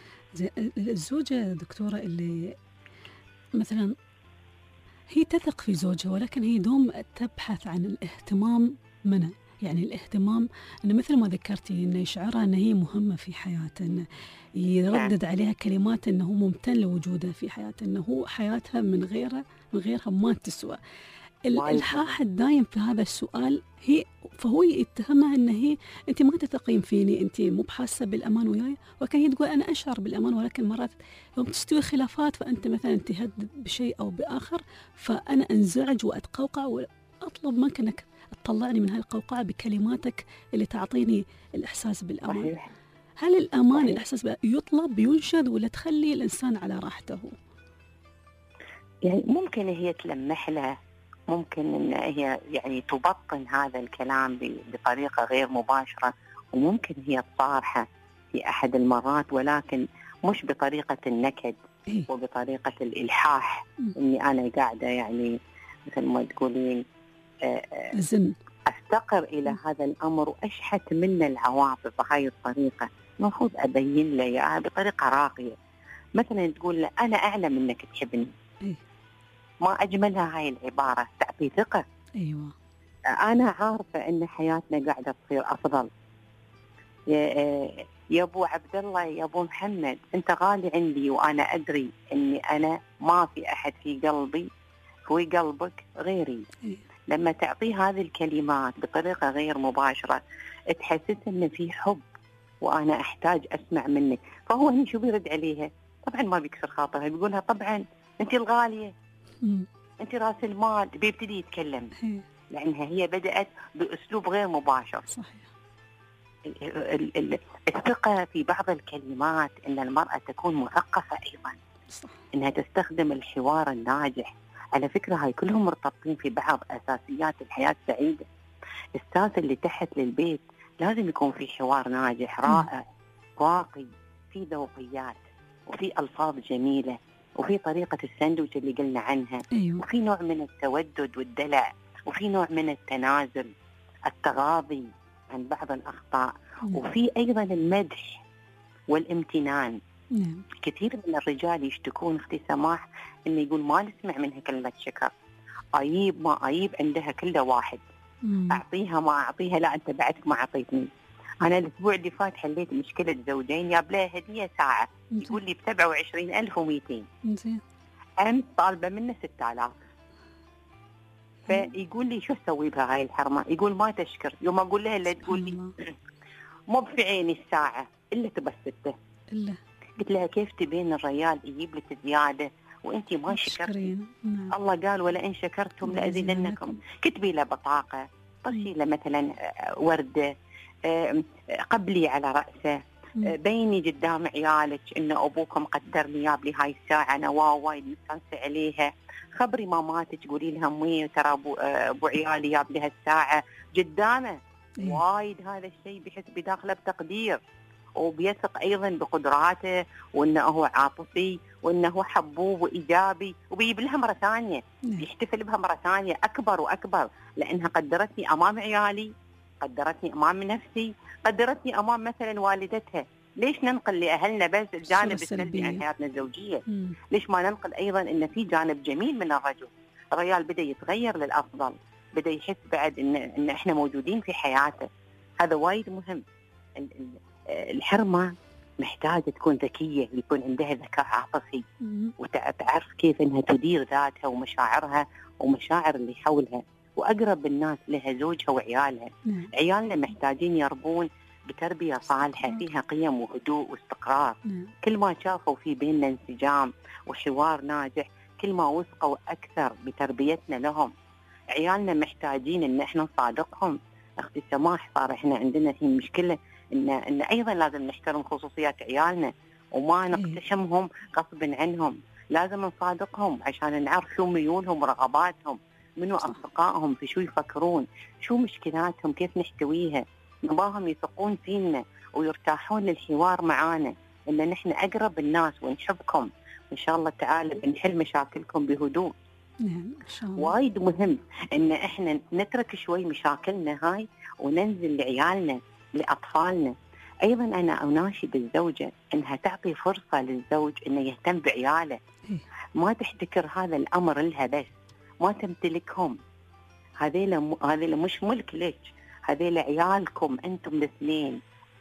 الزوجة دكتورة اللي مثلا هي تثق في زوجها ولكن هي دوم تبحث عن الاهتمام منه، يعني الاهتمام أنه مثل ما ذكرتي أنه يشعرها أنه هي مهمة في حياته، أنه يردد عليها كلمات أنه ممتن لوجوده في حياته، أنه هو حياتها من غيره من غيرها ما تسوى. الإلحاح الدايم في هذا السؤال هي فهو يتهمها أن هي أنت ما تثقين فيني، أنت مو بحاسة بالأمان وياي، وكان هي تقول أنا أشعر بالأمان، ولكن مرات يوم تستوي خلافات فأنت مثلا تهدد بشيء أو بآخر فأنا أنزعج وأتقوقع وأطلب منك أنك تطلعني من هاي القوقعة بكلماتك اللي تعطيني الإحساس بالأمان. صحيح. هل الأمان صحيح. الإحساس يطلب ينشد ولا تخلي الإنسان على راحته؟ يعني ممكن هي تلمح له، ممكن أن هي يعني تبطن هذا الكلام بطريقة غير مباشرة، وممكن هي تصارحه في أحد المرات ولكن مش بطريقة النكد وبطريقة الإلحاح، إني أنا قاعدة يعني مثل ما تقولين زن أفتقر إلى هذا الأمر وأشحت منه العواطف بهاي الطريقة. المفروض أبين له إياها بطريقة راقية، مثلا تقول له أنا أعلم إنك تحبني. ما أجملها هاي العبارة، تعطي ثقة. أيوة. أنا عارفة إن حياتنا قاعدة تصير أفضل. يا, يا أبو عبد الله يا أبو محمد أنت غالي عندي، وأنا أدري إني أنا ما في أحد في قلبي في قلبك غيري. أيوة. لما تعطيه هذه الكلمات بطريقة غير مباشرة تحسس إن في حب وأنا أحتاج أسمع منك، فهو هنا شو بيرد عليها؟ طبعا ما بيكسر خاطرها، بيقولها طبعا أنت الغالية، أنت رأس المال، بيبتدي يتكلم هي. لأنها هي بدأت بأسلوب غير مباشر. صحيح. الثقة في بعض الكلمات إن المرأة تكون مثقفة أيضا. صح. إنها تستخدم الحوار الناجح. على فكرة هاي كلهم مرتبطين في بعض أساسيات الحياة السعيدة. الساس اللي تحت للبيت لازم يكون في حوار ناجح رائع راقي، في ذوقيات وفي ألفاظ جميلة وفي طريقة الساندويتش اللي قلنا عنها. أيوة. وفي نوع من التودد والدلع، وفي نوع من التنازل، التغاضي عن بعض الأخطاء. نعم. وفي أيضا المدح والامتنان. نعم. كثير من الرجال يشتكون اختي سماح إنه يقول ما نسمع منها كلمة شكر، أيب ما أيب عندها كله واحد. مم. أعطيها ما أعطيها، لا أنت بعدك ما أعطيتني. أنا الأسبوع اللي فات حليت مشكلة زوجين، جاب لها هدية ساعة يقول لي بسبعة وعشرين ألف ومئتين، زين. أمس طالبة منه ستة آلاف. فيقول لي شو اسوي بها هاي الحرمه؟ يقول ما تشكر. يوم اقول لها لا تقول لي مو بعيني الساعه الا تبسته. الا قلت لها كيف تبين الرجال يجيب لك زياده وانت ما شكرتي؟ نعم. الله قال ولئن شكرتم لازيدنكم. كتبي له بطاقه، طشي له مثلا ورده، قبلي على راسه، بيني قدام عيالك ان ابوكم قدر لي جاب لي هاي الساعه انا واو وايد مستانسه عليها. خبري ماماتك قولي لها امي ترى ابو ابو عيالي جاب لي هالساعه قدامه. إيه؟ وايد هذا الشيء بيحس بداخله بتقدير، وبيثق ايضا بقدراته، وانه هو عاطفي، وانه هو حبوب وايجابي، وبيجيب لها مره ثانيه، بيحتفل بها مره ثانيه اكبر واكبر، لانها قدرتني امام عيالي، قدرتني امام نفسي، قدرتني امام مثلا والدتها. ليش ننقل لاهلنا بس الجانب السلبي عن حياتنا الزوجيه؟ مم. ليش ما ننقل ايضا ان في جانب جميل من الرجل؟ الرجال بدا يتغير للافضل، بدا يحس بعد ان ان احنا موجودين في حياته. هذا وايد مهم. الحرمه محتاجه تكون ذكيه، يكون عندها ذكاء عاطفي، وتعرف كيف انها تدير ذاتها ومشاعرها ومشاعر اللي حولها، واقرب الناس لها زوجها وعيالها. مم. عيالنا محتاجين يربون بتربيه صالحه فيها قيم وهدوء واستقرار. مم. كل ما شافوا في بيننا انسجام وحوار ناجح كل ما وثقوا اكثر بتربيتنا لهم. عيالنا محتاجين ان احنا نصادقهم. اختي سماح، صار احنا عندنا الحين مشكله ان ان ايضا لازم نحترم خصوصيات عيالنا وما نقتحمهم غصبا عنهم. لازم نصادقهم عشان نعرف شو ميولهم ورغباتهم، منو اصدقائهم، في شو يفكرون، شو مشكلاتهم، كيف نحتويها. نباهم يثقون فينا ويرتاحون للحوار معانا، ان نحن اقرب الناس ونحبكم ان شاء الله تعالى بنحل مشاكلكم بهدوء. نعم ان شاء الله. وايد مهم ان احنا نترك شوي مشاكلنا هاي وننزل لعيالنا لاطفالنا. ايضا انا اناشد الزوجه انها تعطي فرصه للزوج انه يهتم بعياله، ما تحتكر هذا الامر لها بس، ما تمتلكهم. هذيلا هذيلا مش ملك لك، هذيلا عيالكم انتم الاثنين،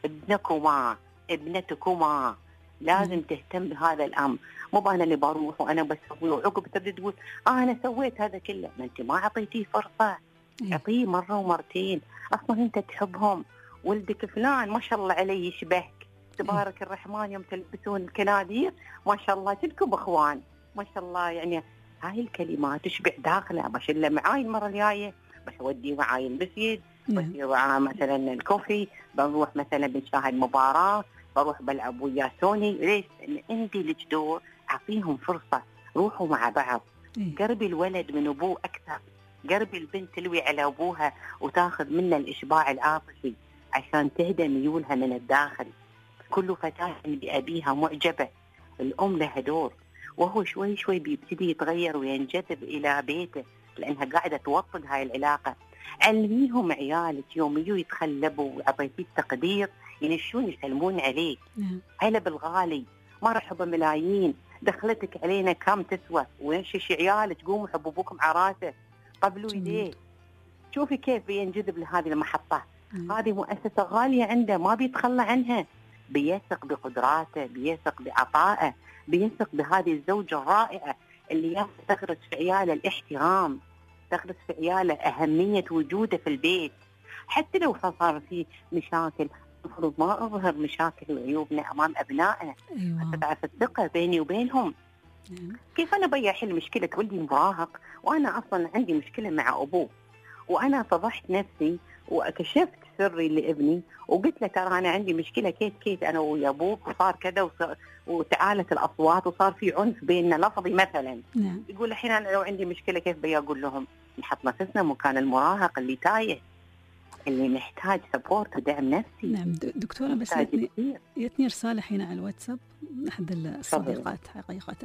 ابنكما ابنتكما، لازم تهتم بهذا الامر. مو انا اللي بروح وانا بسوي وعقب تبدا تقول اه انا سويت هذا كله. ما انت ما اعطيتيه فرصه، اعطيه مره ومرتين. اصلا انت تحبهم، ولدك فلان ما شاء الله عليه يشبهك، تبارك الرحمن، يوم تلبسون الكنادير ما شاء الله كلكم اخوان ما شاء الله. يعني هاي الكلمات تشبع داخله. بشله معاي المره الجايه، بس اودي معاي البسيد، بصير معاه مثلا الكوفي، بنروح مثلا بنشاهد مباراه، بروح بلعب ويا سوني. ليش؟ لان عندي لك دور، اعطيهم فرصه، روحوا مع بعض. قربي الولد من ابوه اكثر، قربي البنت تلوي على ابوها وتاخذ منه الاشباع العاطفي عشان تهدى ميولها من الداخل. كل فتاة بأبيها معجبة، الأم لها دور، وهو شوي شوي بيبتدي يتغير وينجذب إلى بيته لأنها قاعدة توطد هاي العلاقة. علميهم عيالك يوم يجوا يتخلبوا وعطيتيه التقدير ينشون يسلمون عليه. هلا بالغالي، ما راح بملايين، دخلتك علينا كم تسوى، ونشش عيالك قوموا حبوا ابوكم عراسه، قبلوا يديه. شوفي كيف بينجذب لهذه المحطة. هذه مؤسسة غالية عنده، ما بيتخلى عنها، بيثق بقدراته، بيثق بعطائه، بيثق بهذه الزوجة الرائعة اللي تغرس في عياله الاحترام، تغرس في عياله أهمية وجوده في البيت. حتى لو صار في مشاكل، المفروض ما أظهر مشاكل وعيوبنا أمام أبنائنا. أيوة. حتى تعرف الثقة بيني وبينهم. أيوة. كيف أنا بيا أحل مشكلة ولدي مراهق وأنا أصلا عندي مشكلة مع أبوه، وأنا فضحت نفسي وكشفت سري لابني وقلت له ترى أنا عندي مشكلة كيف كيف أنا ويا أبوك، وصار كذا وتعالت الأصوات وصار في عنف بيننا لفظي مثلا. نعم. يقول الحين أنا لو عندي مشكلة كيف بيا أقول لهم؟ نحط نفسنا مكان المراهق اللي تايه، اللي محتاج سبورت ودعم نفسي. نعم دكتورة، بس يتني, يتني رسالة حين على الواتساب أحد الصديقات حقيقة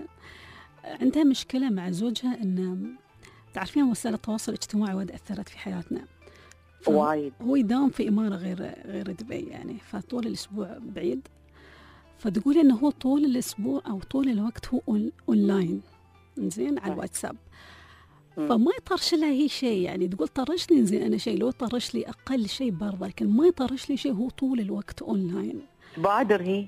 عندها مشكلة مع زوجها، إن تعرفين وسائل التواصل الاجتماعي وايد أثرت في حياتنا وايد. هو يداوم في إمارة غير غير دبي يعني، فطول الأسبوع بعيد، فتقول إنه هو طول الأسبوع أو طول الوقت هو أون أونلاين زين على الواتساب، فما يطرش لها هي شيء. يعني تقول طرش لي زين أنا شيء، لو طرش لي أقل شيء برا، لكن ما يطرش لي شيء، هو طول الوقت أونلاين. بادر هي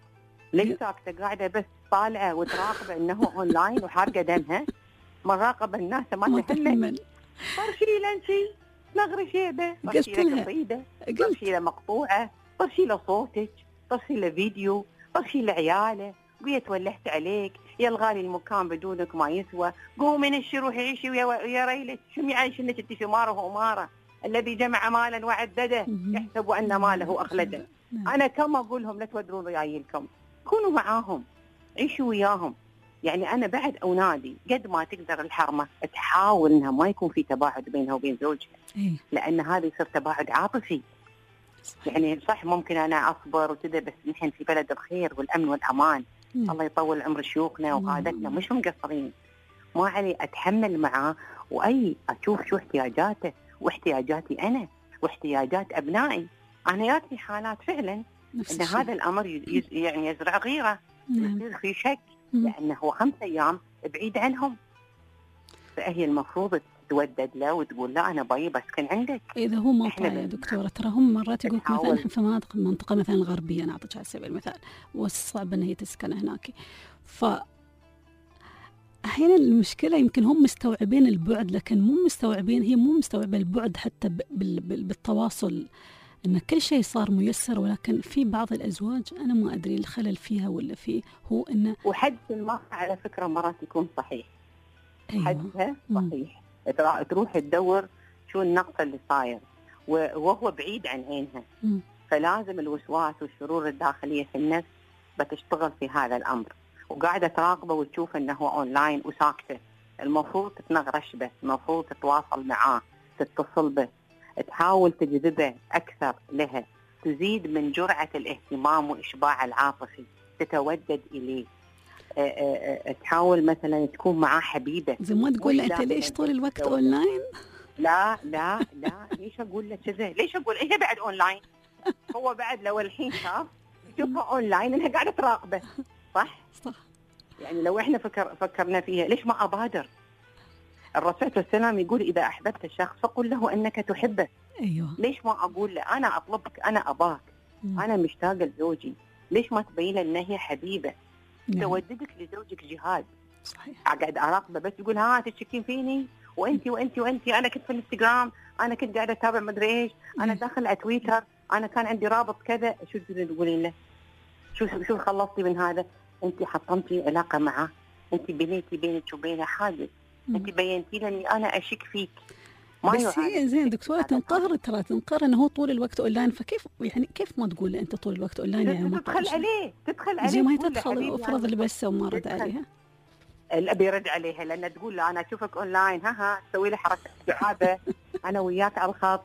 ليش ساكتة قاعدة بس طالعة وتراقب إنه أونلاين وحارقة دمها، مراقبة الناس ما تحمل. طرشيله انتي نغري شيبه، طرشيله قصيده، طرشيله مقطوعه، طرشيله صوتك، طرشيله فيديو، طرشيله عياله، قيت ولحت عليك يا الغالي المكان بدونك ما يسوى، قومي نشي روحي عيشي ويا ريلك، شو يعيش انك انت في ماره واماره، الذي جمع مالا وعدده يحسب ان ماله اخلده. انا كم اقول لهم لا تودرون ريايلكم، كونوا معاهم، عيشوا وياهم. يعني انا بعد اونادي قد ما تقدر الحرمه تحاول انها ما يكون في تباعد بينها وبين زوجها، لان هذا يصير تباعد عاطفي. يعني صح ممكن انا اصبر وكذا، بس نحن في بلد الخير والامن والامان. مم. الله يطول عمر شيوخنا وقادتنا، مش مقصرين. ما علي اتحمل معاه، واي اشوف شو احتياجاته واحتياجاتي انا واحتياجات ابنائي. انا ياتني حالات فعلا ان هذا الامر يز يعني يزرع غيره، يصير في شك، لانه هو خمس ايام بعيد عنهم، فهي المفروض تودد له وتقول لا انا باي بسكن عندك. اذا هو ما طايق يا دكتوره، ترى هم مرات يقول مثلا في مناطق منطقه مثلا الغربيه، نعطيك على سبيل المثال، والصعب ان هي تسكن هناك. ف احيانا المشكله يمكن هم مستوعبين البعد، لكن مو مستوعبين، هي مو مستوعبه البعد حتى بالتواصل، ان كل شيء صار ميسر، ولكن في بعض الازواج انا ما ادري الخلل فيها ولا فيه هو انه وحدث المرأة على فكره مرات يكون صحيح. أيوة. حدثها صحيح، مم. تروح تدور شو النقص اللي صاير وهو بعيد عن عينها. مم. فلازم الوسواس والشرور الداخليه في النفس بتشتغل في هذا الامر، وقاعده تراقبه وتشوف انه هو اونلاين وساكته. المفروض تتنغرش به، المفروض تتواصل معاه، تتصل به، تحاول تجذبه اكثر لها، تزيد من جرعه الاهتمام واشباع العاطفي، تتودد اليه. أه أه تحاول مثلا تكون معاه حبيبه. زي ما تقول انت ليش طول الوقت اونلاين؟ لا لا لا ليش اقول له كذا؟ ليش اقول هي بعد اونلاين؟ هو بعد لو الحين شاف شوفها اونلاين انها قاعده تراقبه، صح؟ صح. يعني لو احنا فكر فكرنا فيها، ليش ما ابادر؟ الرسول والسلام يقول اذا احببت الشخص فقل له انك تحبه. ايوه. ليش ما اقول له انا اطلبك، انا اباك، مم. انا مشتاقه لزوجي؟ ليش ما تبين له ان هي حبيبه؟ نعم. توددك لزوجك جهاد. صحيح. قاعد اراقبه بس يقول ها تشكين فيني وانتي وانتي وانتي، انا كنت في الانستغرام، انا كنت قاعده اتابع مدري ايش، انا داخل على تويتر، انا كان عندي رابط كذا. شو تقولين له؟ شو شو خلصتي من هذا؟ انت حطمتي علاقه معه، انت بنيتي بينك وبينه حاجز، انت بينتي لي اني انا اشك فيك. ما بس هي زين دكتوره تنقهر، ترى تنقهر انه هو طول الوقت اونلاين، فكيف يعني كيف ما تقول انت طول الوقت اونلاين؟ يعني تدخل عليه تدخل عليه زي ما هي تدخل وافرض لبسه وما رد عليها. الاب يرد عليها لان تقول له انا اشوفك اونلاين، ها ها تسوي له حركه دعابه انا وياك على الخط،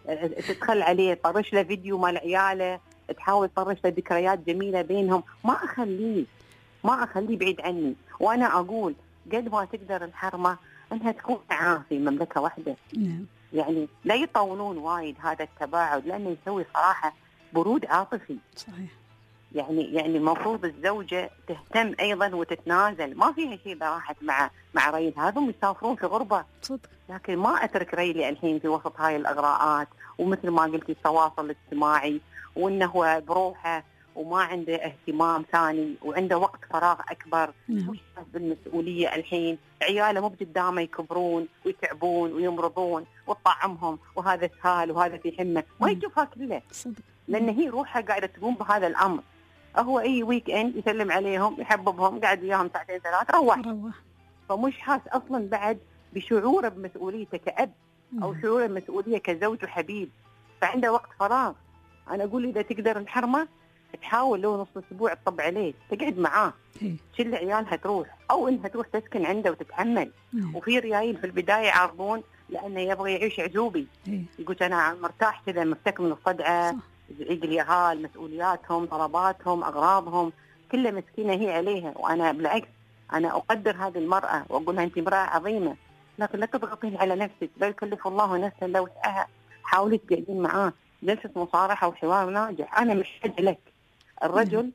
تدخل عليه طرش له فيديو مال عياله، تحاول تطرش له ذكريات جميله بينهم. ما اخليه ما اخليه بعيد عني. وانا اقول قد ما تقدر الحرمه انها تكون معاه في مملكه واحده. نعم. يعني لا يطولون وايد هذا التباعد، لانه يسوي صراحه برود عاطفي. صحيح. يعني يعني المفروض الزوجه تهتم ايضا وتتنازل، ما فيها شيء اذا راحت مع مع ريل، هذول يسافرون في غربه. صدق. لكن ما اترك ريلي الحين في وسط هاي الاغراءات، ومثل ما قلتي التواصل الاجتماعي، وانه هو بروحه وما عنده اهتمام ثاني وعنده وقت فراغ اكبر. نعم. مش بالمسؤوليه الحين، عياله مو قدامه يكبرون ويتعبون ويمرضون وتطعمهم، وهذا سهال وهذا في حمه، ما يشوفها كله. صدق. لان هي روحها قاعده تقوم بهذا الامر. هو اي ويك اند يسلم عليهم، يحببهم، قاعد وياهم ساعتين ثلاث، روح روح. فمش حاس اصلا بعد بشعوره بمسؤوليته كأب او نعم. شعوره بمسؤوليه كزوج وحبيب، فعنده وقت فراغ. انا اقول اذا تقدر الحرمه تحاول لو نص اسبوع تطب عليه، تقعد معاه، شل عيالها تروح، او انها تروح تسكن عنده وتتحمل. مم. وفي ريايل في البدايه يعرضون لانه يبغى يعيش عزوبي، يقول انا مرتاح كذا، مرتاح من الصدعه، يزعج اليهال، مسؤولياتهم، طلباتهم، اغراضهم، كلها مسكينه هي عليها. وانا بالعكس انا اقدر هذه المراه واقول لها انت امراه عظيمه، لكن لا تضغطين على نفسك، لا يكلف الله نفسا الا وسعها. حاولي تقعدين معاه جلسه مصارحه وحوار ناجح. انا محتاج لك. الرجل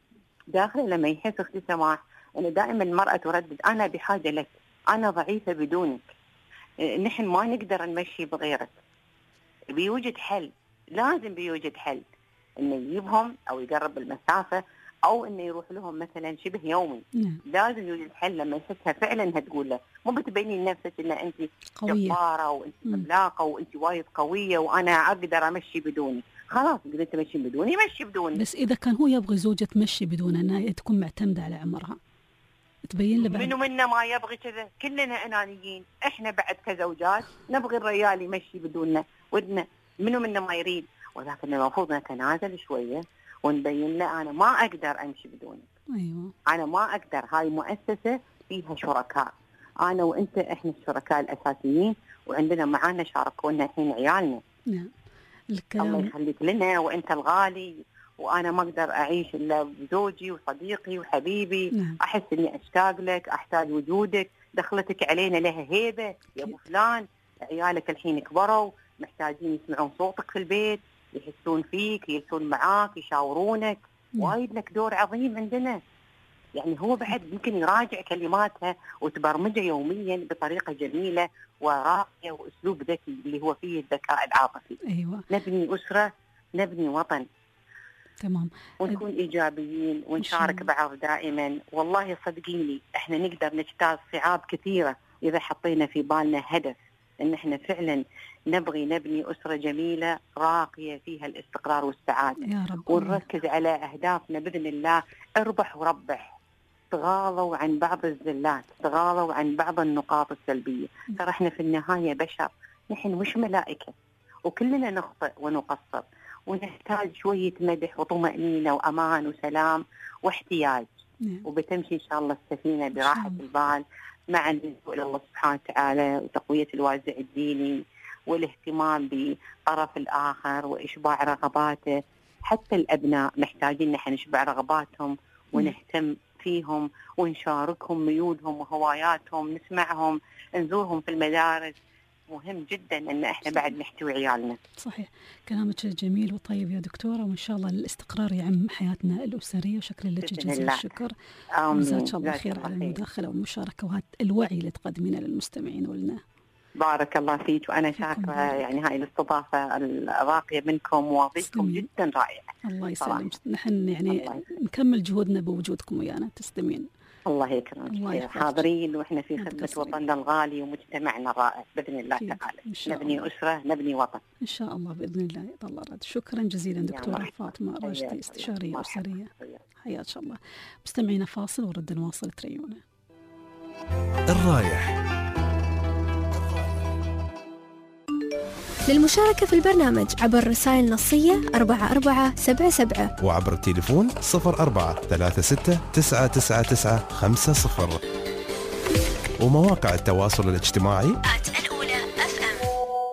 داخله لما يحس اختي سماح انه دائما المراه تردد انا بحاجه لك، انا ضعيفه بدونك، نحن ما نقدر نمشي بغيرك. بيوجد حل، لازم بيوجد حل، انه يجيبهم او يقرب المسافه او انه يروح لهم مثلا شبه يومي. نعم. لازم يجي الحل لما يحسها فعلا انها تقول له، مو بتبيني لنفسك ان انت قوية. جباره وانت عملاقه وانت وايد قويه وانا اقدر امشي بدوني. خلاص اذا انت مشي بدوني مشي بدوني. بس اذا كان هو يبغي زوجة تمشي بدون انها تكون معتمدة على عمرها، تبين له بعد. منو منا ما يبغي كذا؟ كلنا انانيين، احنا بعد كزوجات نبغي الرجال يمشي بدوننا ودنا، منو منا ما يريد، ولكن المفروض نتنازل شويه ونبين له انا ما اقدر امشي بدونك. ايوه انا ما اقدر، هاي مؤسسه فيها شركاء، انا وانت احنا الشركاء الاساسيين وعندنا معانا شاركونا الحين عيالنا. نعم الكلام. الله يخليك لنا وانت الغالي، وانا ما اقدر اعيش الا بزوجي وصديقي وحبيبي. نعم. احس اني اشتاق لك، احتاج وجودك، دخلتك علينا لها هيبه يا ابو فلان، عيالك الحين كبروا محتاجين يسمعون صوتك في البيت، يحسون فيك، يجلسون معاك، يشاورونك. نعم. وايد لك دور عظيم عندنا. يعني هو بعد يمكن يراجع كلماتها وتبرمجها يوميا بطريقه جميله وراقيه واسلوب ذكي اللي هو فيه الذكاء العاطفي. ايوه نبني اسره، نبني وطن. تمام. ونكون ايجابيين ونشارك بعض دائما. والله صدقيني احنا نقدر نجتاز صعاب كثيره اذا حطينا في بالنا هدف ان احنا فعلا نبغي نبني اسره جميله راقيه فيها الاستقرار والسعاده. يا رب. ونركز على اهدافنا باذن الله. اربح وربح. تغاضوا عن بعض الزلات، تغاضوا عن بعض النقاط السلبيه. ترى احنا في النهايه بشر، نحن مش ملائكه، وكلنا نخطئ ونقصر، ونحتاج شويه مدح وطمأنينه وامان وسلام واحتياج. نعم. وبتمشي ان شاء الله السفينه براحه البال مع اللجوء الى الله سبحانه وتعالى وتقويه الوازع الديني والاهتمام بطرف الاخر واشباع رغباته. حتى الابناء محتاجين نحن نشبع رغباتهم ونهتم فيهم ونشاركهم ميولهم وهواياتهم، نسمعهم، نزورهم في المدارس. مهم جدا ان احنا بعد نحتوي عيالنا. صحيح، كلامك جميل وطيب يا دكتوره، وان شاء الله الاستقرار يعم حياتنا الاسريه، وشكرا لك جزيل الشكر. جزاك الله خير على المداخله والمشاركه وهذا الوعي اللي تقدمينه للمستمعين ولنا. بارك الله فيك، وانا شاكره يعني هاي الاستضافه الراقيه منكم، مواضيعكم جدا رائعه. الله يسلمك، نحن يعني نكمل جهودنا بوجودكم ويانا. تسلمين. الله يكرمك. حاضرين واحنا في خدمه وطننا الغالي ومجتمعنا الرائع باذن الله تعالى. نبني الله. اسره، نبني وطن ان شاء الله باذن الله. يطال رد. شكرا جزيلا دكتوره فاطمه راشدي، استشاريه اسريه. حياك الله. مستمعينا فاصل ورد نواصل تريونا. الرايح. للمشاركة في البرنامج عبر رسائل نصية أربعة أربعة سبعة سبعة وعبر التليفون صفر أربعة ثلاثة ستة تسعة تسعة تسعة خمسة صفر ومواقع التواصل الاجتماعي الأولى أف أم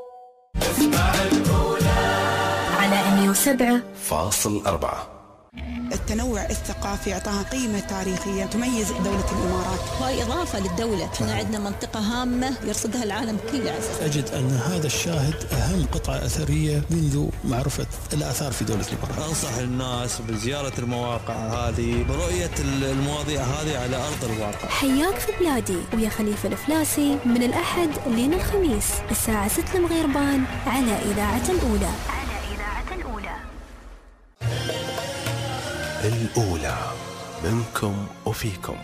على مئة وسبعة فاصل أربعة. التنوع الثقافي اعطاها قيمة تاريخية تميز دولة الإمارات، وهي إضافة للدولة. احنا عندنا منطقة هامة يرصدها العالم كله. أجد أن هذا الشاهد أهم قطعة أثرية منذ معرفة الآثار في دولة الإمارات. أنصح الناس بزيارة المواقع هذه، برؤية المواضيع هذه على أرض الواقع. حياك في بلادي ويا خليفة الفلاسي من الأحد لين الخميس الساعة ستة المغربان على إذاعة الأولى. الأولى منكم وفيكم.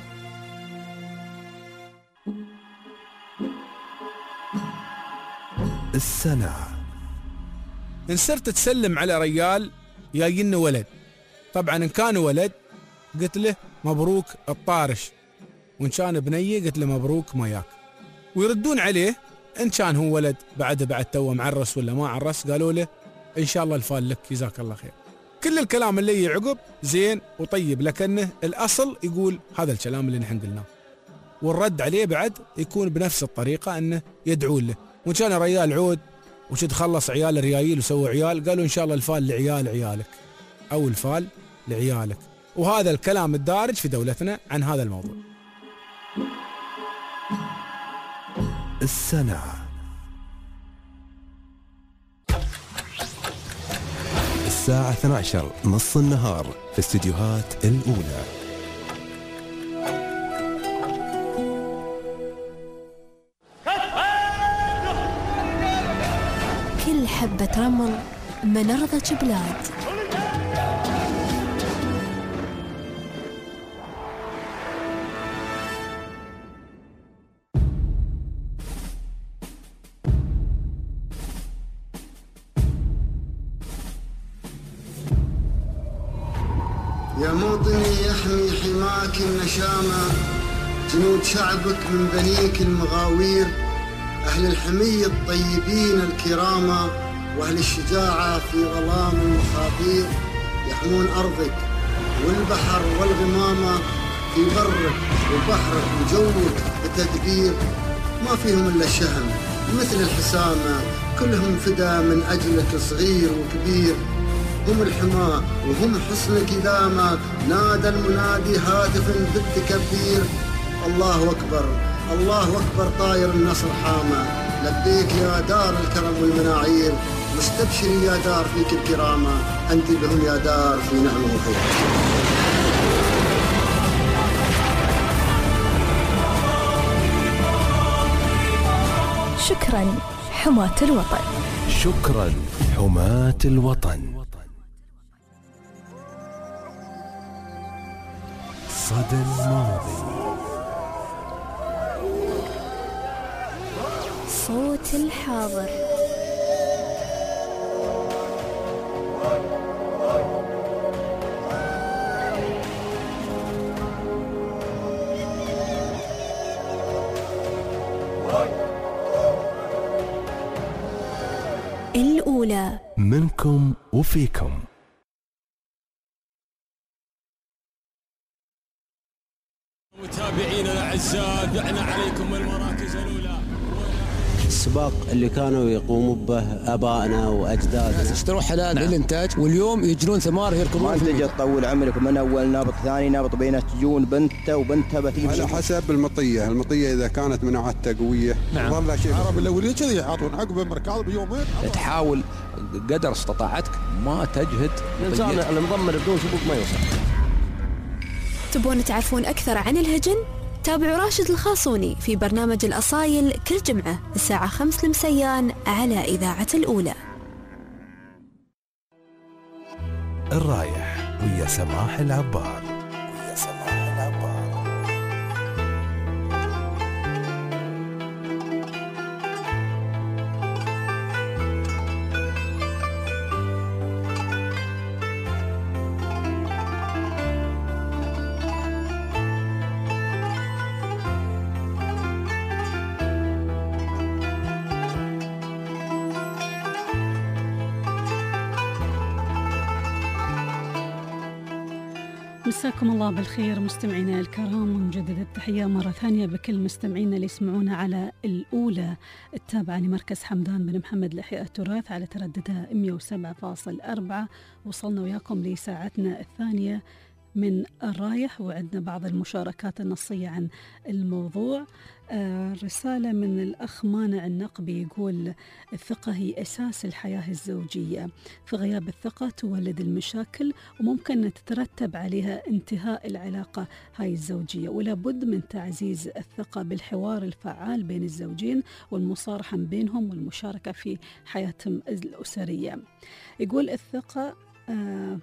السنة. إن صرت تسلم على رجال جايين ولد، طبعا إن كان ولد قلت له مبروك الطارش، وإن كان بنية قلت له مبروك ماياك، ويردون عليه إن كان هو ولد بعد بعد توه معرس ولا ما عرس قالوا له إن شاء الله الفال لك جزاك الله خير. كل الكلام اللي يعقب زين وطيب، لكنه الأصل يقول هذا الكلام اللي نحن قلناه، والرد عليه بعد يكون بنفس الطريقة أنه يدعون له. وإن كان ريال عود وشد خلص عيال ريايل وسووا عيال قالوا إن شاء الله الفال لعيال عيالك أو الفال لعيالك. وهذا الكلام الدارج في دولتنا عن هذا الموضوع. السنة. الساعة اثنتي عشرة نص النهار في استديوهات الأولى. كل حبة رمل منرضة بلاد. يا موطني يحمي حماك النشامة، جنود شعبك من بنيك المغاوير، أهل الحمية الطيبين الكرامة، وأهل الشجاعة في ظلام المخابير، يحمون أرضك والبحر والغمامة، في برك وبحرك وجوك بتدبير، ما فيهم إلا الشهم مثل الحسامة، كلهم فدا من أجلك صغير وكبير، هم الحماة وهم حصنك إذا ما نادى المنادي هاتف بالتكبير، الله أكبر الله أكبر طاير النصر حامة، لبيك يا دار الكرم والمناعير، واستبشري يا دار فيك الكرامة، أنت بهم يا دار في نعمة وخير. شكرا حماة الوطن. شكرا حماة الوطن. صدى الماضي. صوت الحاضر. الأولى منكم وفيكم. متابعينا الاعزاء دعنا عليكم المراكز الاولى. السباق اللي كانوا يقوموا به ابائنا واجدادنا، اشتروا حلال نعم. للانتاج، واليوم يجرون ثمار يركضون. ما انت تطول عمرك من اول نابط ثاني نابط بينه تجون بنته وبنتها بتيجي على حسب المطيه، المطيه اذا كانت مناعتها قويه نعم. والله شيء العرب الاولين كذي يعطون عقب المركاض بيومين. تحاول قدر استطاعتك ما تجهد الانسان المضمر بدون سبوق ما يوصل. تبون تعرفون أكثر عن الهجن؟ تابعوا راشد الخاصوني في برنامج الأصايل كل جمعة الساعة خمس المسيان على إذاعة الأولى. الرايح ويا سماح العبار. ويا سماح العبار. مساكم الله بالخير مستمعينا الكرام، ونجدد التحية مرة ثانية بكل مستمعينا اللي يسمعونا على الأولى التابعة لمركز حمدان بن محمد لإحياء التراث على ترددها مئة وسبعة فاصلة أربعة. وصلنا وياكم لساعتنا الثانية من الرايح، وعندنا بعض المشاركات النصية عن الموضوع. آه رسالة من الأخ مانع النقبي يقول: الثقة هي أساس الحياة الزوجية، في غياب الثقة تولد المشاكل وممكن أن تترتب عليها انتهاء العلاقة هاي الزوجية، ولا بد من تعزيز الثقة بالحوار الفعال بين الزوجين والمصارحة بينهم والمشاركة في حياتهم الأسرية. يقول الثقة آه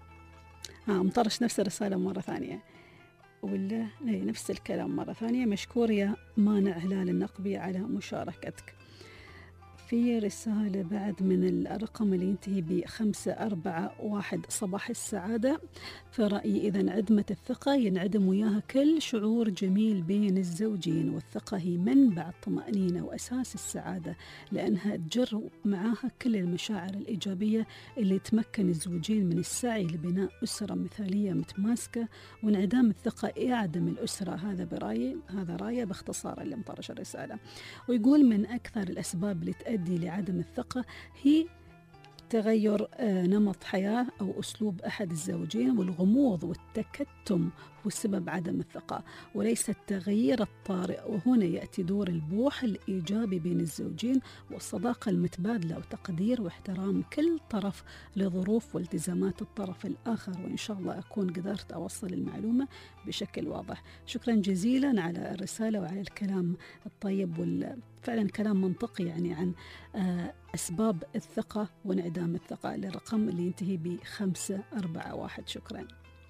آه مطرش نفس الرسالة مرة ثانية، ولا نفس الكلام مرة ثانية. مشكور يا مانع هلال النقبي على مشاركتك. في رسالة بعد من الرقم اللي ينتهي بخمسة أربعة واحد. صباح السعادة، في رأيي إذا انعدمت الثقة ينعدم وياها كل شعور جميل بين الزوجين، والثقة هي منبع الطمأنينة وأساس السعادة، لأنها تجر معاها كل المشاعر الإيجابية اللي تمكن الزوجين من السعي لبناء أسرة مثالية متماسكة. وانعدام الثقة يعدم الأسرة، هذا برأيي، هذا رأيه باختصار اللي مطرش الرسالة. ويقول من أكثر الأسباب اللي تؤدي لعدم الثقة هي تغير نمط حياة أو أسلوب أحد الزوجين، والغموض والتكتم هو سبب عدم الثقة وليس التغيير الطارئ. وهنا يأتي دور البوح الإيجابي بين الزوجين والصداقة المتبادلة وتقدير واحترام كل طرف لظروف والتزامات الطرف الآخر. وإن شاء الله أكون قدرت أوصل المعلومة بشكل واضح. شكرا جزيلا على الرسالة وعلى الكلام الطيب، وفعلا كلام منطقي يعني عن أسباب الثقة وانعدام الثقة. للرقم اللي ينتهي بخمسة أربعة واحد. شكرا.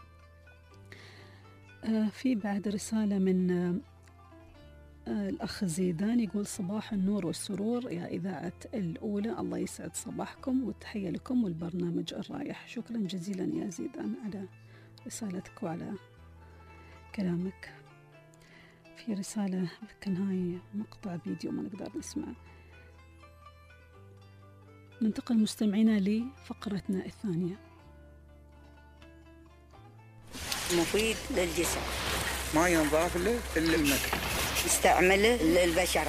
في بعد رسالة من الأخ زيدان يقول: صباح النور والسرور يا إذاعة الأولى، الله يسعد صباحكم والتحية لكم والبرنامج الرايح. شكرا جزيلا يا زيدان على رسالتك وعلى كلامك. في رسالة كان هاي مقطع فيديو ما نقدر نسمعه. ننتقل مستمعينا لفقرتنا الثانية. مفيد للجسم، ما ينضاف له إلا المكر، يستعمله للبشرة.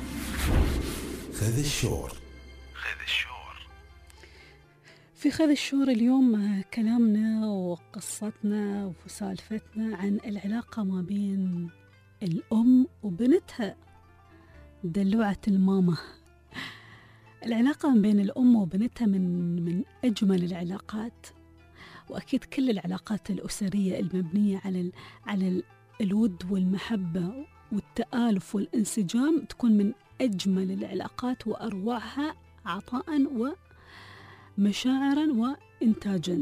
خذ الشور. خذ الشور. في خذ الشور اليوم كلامنا وقصتنا وسالفتنا عن العلاقة ما بين الأم وبنتها دلوعة الماما. العلاقة ما بين الأم وبنتها من من أجمل العلاقات، وأكيد كل العلاقات الأسرية المبنية على ال على ال الود والمحبة والتآلف والانسجام تكون من أجمل العلاقات وأروعها عطاء ومشاعرا وإنتاجا.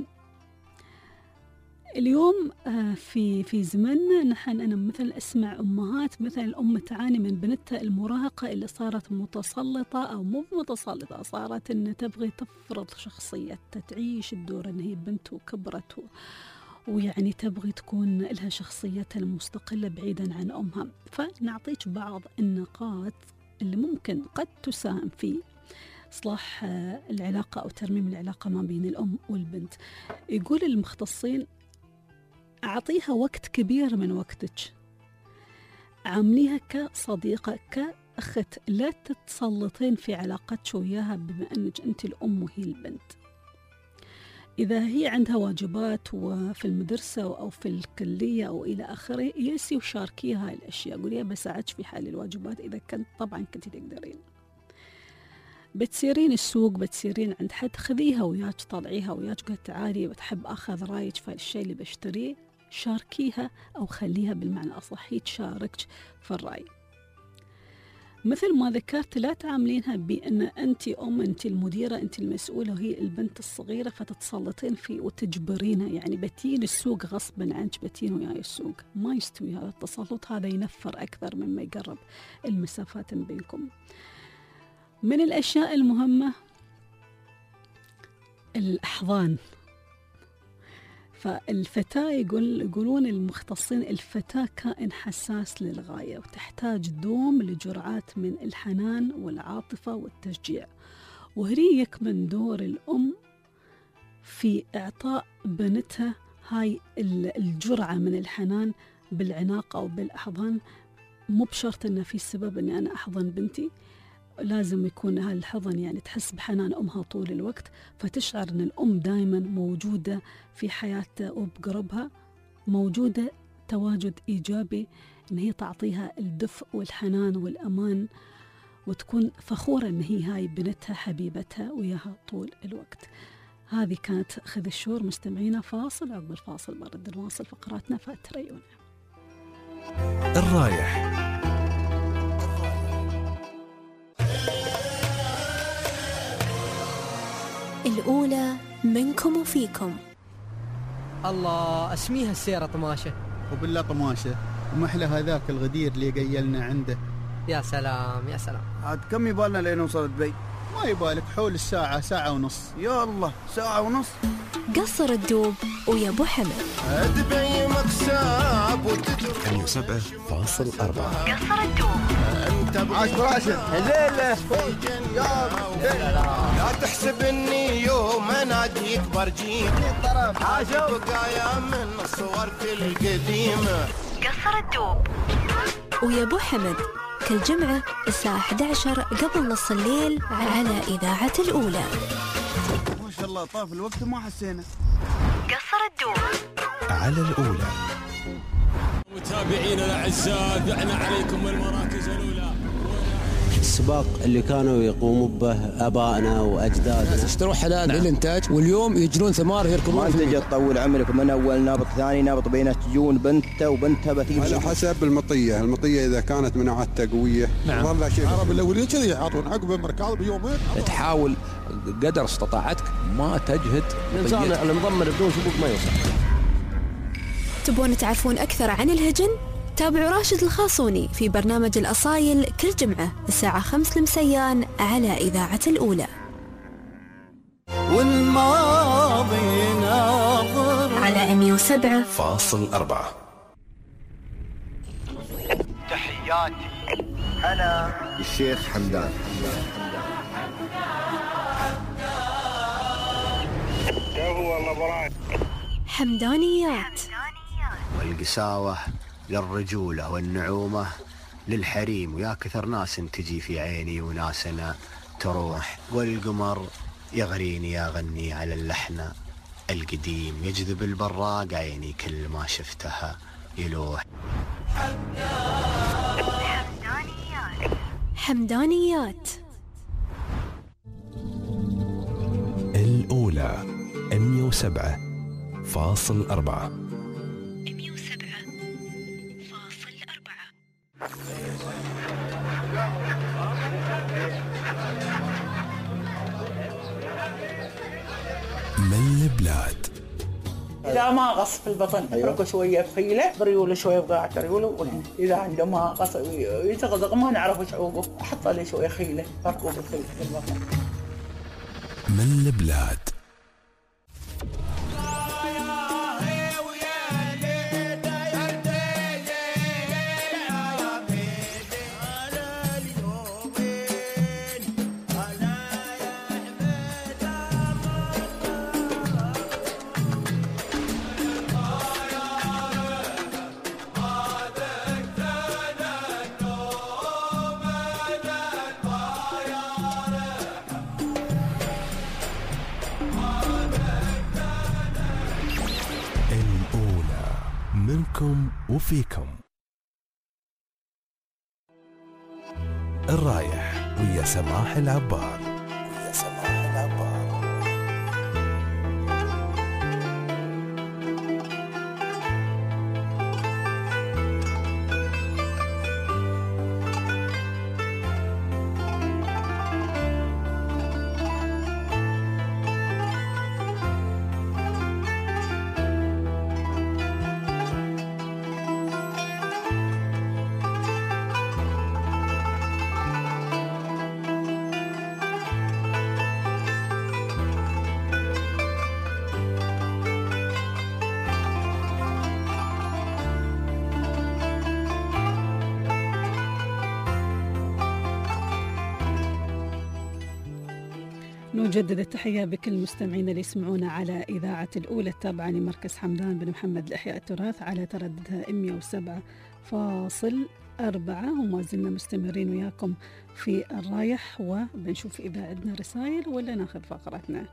اليوم في في زمننا نحن أنا مثل أسمع أمهات مثل الأم تعاني من بنتها المراهقة اللي صارت متسلطة أو مو متسلطة، صارت إن تبغي تفرض شخصيتها، تعيش الدور إن هي بنت وكبرت ويعني تبغي تكون لها شخصيتها المستقلة بعيدا عن أمها. فنعطيك بعض النقاط اللي ممكن قد تساهم في إصلاح العلاقة أو ترميم العلاقة ما بين الأم والبنت. يقول المختصين أعطيها وقت كبير من وقتك، عامليها كصديقة كأخت، لا تتسلطين في علاقتك وياها بما أنك أنت الأم وهي البنت. إذا هي عندها واجبات وفي المدرسة أو في الكلية أو إلى آخره يسي وشاركيها هاي الأشياء، قوليها بساعدك في حل الواجبات إذا كنت طبعا كنت تقدرين. بتسيرين السوق، بتسيرين عند حد، خذيها وياك، طلعيها وياك، قلت تعالي بتحب أخذ رأيك في الشيء اللي بشتريه، شاركيها أو خليها بالمعنى الأصح هي تشاركك في الرأي. مثل ما ذكرت لا تعاملينها بأن أنت أم، أنت المديرة، أنت المسؤولة وهي البنت الصغيرة فتتسلطين فيه وتجبرينها، يعني بتين السوق غصبا عنك، بتين وياي السوق، ما يستوي هذا التسلط، هذا ينفر أكثر مما يقرب المسافات بينكم. من الأشياء المهمة الأحضان. فالفتاة يقول يقولون المختصين الفتاة كائن حساس للغاية وتحتاج دوم لجرعات من الحنان والعاطفة والتشجيع، وهني يكمن دور الأم في إعطاء بنتها هاي الجرعة من الحنان بالعناق أو بالأحضان. مو بشرط أنه في سبب أني أنا أحضن بنتي، لازم يكون هالحضن يعني تحس بحنان أمها طول الوقت، فتشعر أن الأم دائما موجودة في حياتها وبقربها، موجودة تواجد إيجابي، أن هي تعطيها الدفء والحنان والأمان، وتكون فخورة أن هي هاي بنتها حبيبتها وياها طول الوقت. هذه كانت خذ الشور. مستمعينا فاصل، عقب الفاصل برد نواصل فقراتنا فاتريونا. الرايح الأولى منكم وفيكم. الله اسميها السيرة طماشة. وبالله طماشة ومحلى هذاك الغدير اللي قيلنا عنده. يا سلام يا سلام. عاد كم يبالنا لين نوصل دبي؟ ما يبالك حول الساعة، ساعة ونص. يا الله ساعة ونص. قصر الدوب ويا ابو حمد. دبي مكساب وتترك مية وسبعة فاصل أربعة. قصر الدوب. انت عاش براشد. هليلة يا لا تحسب اني يوم اناديك برجيك حاجة بقايا من صورك القديمة. قصر الدوب ويا ابو حمد كل جمعة الساعة أحد عشر قبل نص الليل على إذاعة الأولى. ما شاء الله طاف الوقت ما حسينا. قصر الدوب على الأولى. متابعينا الأعزاء دعنا عليكم المراكز الأولى. السباق اللي كانوا يقوموا به آبائنا وأجدادنا، اشتروا حلال نعم. للإنتاج، واليوم يجرون ثمار يركضون. ما تجي تطول عمرك من أول نابط ثاني نابط بينه تجون بنته وبنتها بتيجي على حسب المطية. المطية إذا كانت مناعتها قوية نعم. العرب الأولين كذي يعطون عقب مركاض بيومين. تحاول قدر استطاعتك ما تجهد. الإنسان المضمر بدون سبوق ما يوصل. تبون تعرفون أكثر عن الهجن؟ تابعوا راشد الخاصوني في برنامج الأصايل كل جمعة الساعة خمس المسيان على إذاعة الأولى. والماضي ناظر على مية وسبعة فاصل أربعة. تحياتي أنا الشيخ حمدان. حمدانيات. والقساوة للرجولة والنعومة للحريم، ويا كثر ناس تجي في عيني وناسنا تروح، والقمر يغريني يا غني على اللحن القديم، يجذب البراق عيني كل ما شفتها يلوح. حمدانيات الأولى مية وسبعة فاصل أربعة. مية وسبعة فاصل أربعة. من البلاد. إذا ما غص في البطن اتركه شوية بخيلة بريوله شوية بقاعة ريوله، وهنا إذا عنده ما غص يتغضغ ما نعرف شعوبه أحط عليه شوية خيلة فرقه بالخيل في البطن. من البلاد. منكم وفيكم. الرايح ويا سماح العبار. ويا سماح العبار. نجدد التحية بكل مستمعينا اللي يسمعونا على إذاعة الأولى التابعة لمركز حمدان بن محمد لإحياء التراث على ترددها مية وسبعة فاصل أربعة. وما زلنا مستمرين وياكم في الرايح، وبنشوف إذا عندنا رسائل ولا ناخذ فقرتنا.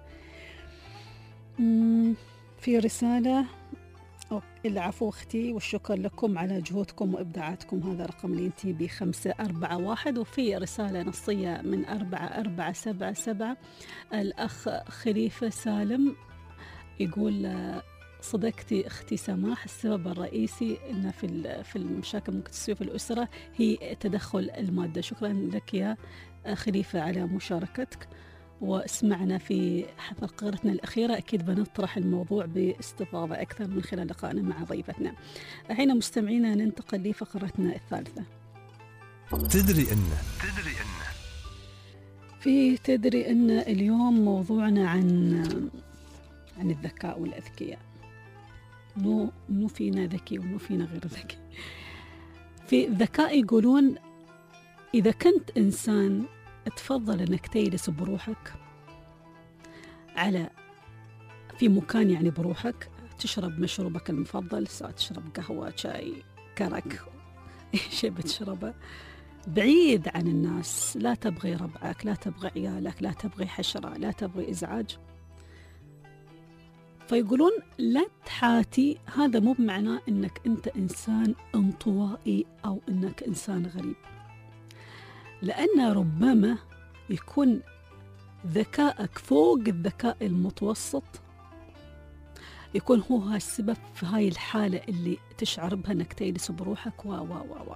في رسالة: العفو أختي والشكر لكم على جهودكم وإبداعاتكم. هذا رقم اللي ينتهي بخمسة أربعة واحد. وفي رسالة نصية من أربعة أربعة سبعة سبعة، الأخ خليفة سالم يقول: صدقتي أختي سماح، السبب الرئيسي إن في في المشاكل ممكن تصير في الأسرة هي تدخل المادة. شكرا لك يا خليفة على مشاركتك، واسمعنا في فقرتنا الأخيرة. أكيد بنطرح الموضوع باستفاضة أكثر من خلال لقائنا مع ضيفتنا. الحين مستمعينا ننتقل لفقرتنا الثالثة. تدري إن تدري إن في تدري إن اليوم موضوعنا عن عن الذكاء والأذكياء. نو نو فينا ذكي ونو فينا غير ذكي. في الذكاء يقولون إذا كنت إنسان تفضل أنك تجلس بروحك على في مكان يعني بروحك، تشرب مشروبك المفضل، سواء تشرب قهوة، شاي، كرك، أي شيء بتشربه، بعيد عن الناس، لا تبغي ربعك، لا تبغي عيالك، لا تبغي حشرة، لا تبغي إزعاج. فيقولون لا تحاتي. هذا مو بمعنى أنك أنت إنسان انطوائي أو أنك إنسان غريب، لأن ربما يكون ذكائك فوق الذكاء المتوسط، يكون هو السبب في هاي الحالة اللي تشعر بها أنك تجلس بروحك و و و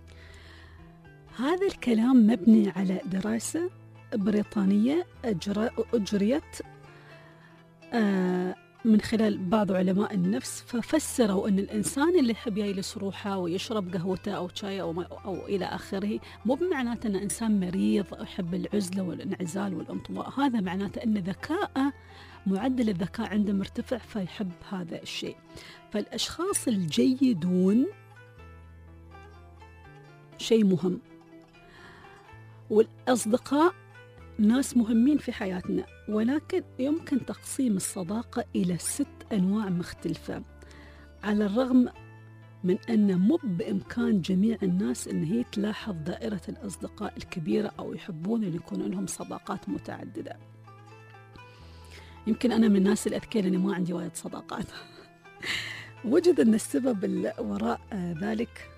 هذا الكلام مبني على دراسة بريطانية أجريت من خلال بعض علماء النفس، ففسروا أن الإنسان اللي يحب يجلس روحه ويشرب قهوته أو شاي أو, أو إلى آخره مو بمعناته أنه إنسان مريض يحب العزلة والانعزال والانطواء، هذا معناته أن ذكاءه معدل الذكاء عنده مرتفع فيحب هذا الشيء. فالأشخاص الجيدون شيء مهم، والأصدقاء ناس مهمين في حياتنا، ولكن يمكن تقسيم الصداقة إلى ست أنواع مختلفة، على الرغم من أن مو بإمكان جميع الناس أن هي تلاحظ دائرة الأصدقاء الكبيرة أو يحبون أن يكون لهم صداقات متعددة. يمكن أنا من الناس الأذكياء لأني ما عندي وايد صداقات. وجد أن السبب وراء ذلك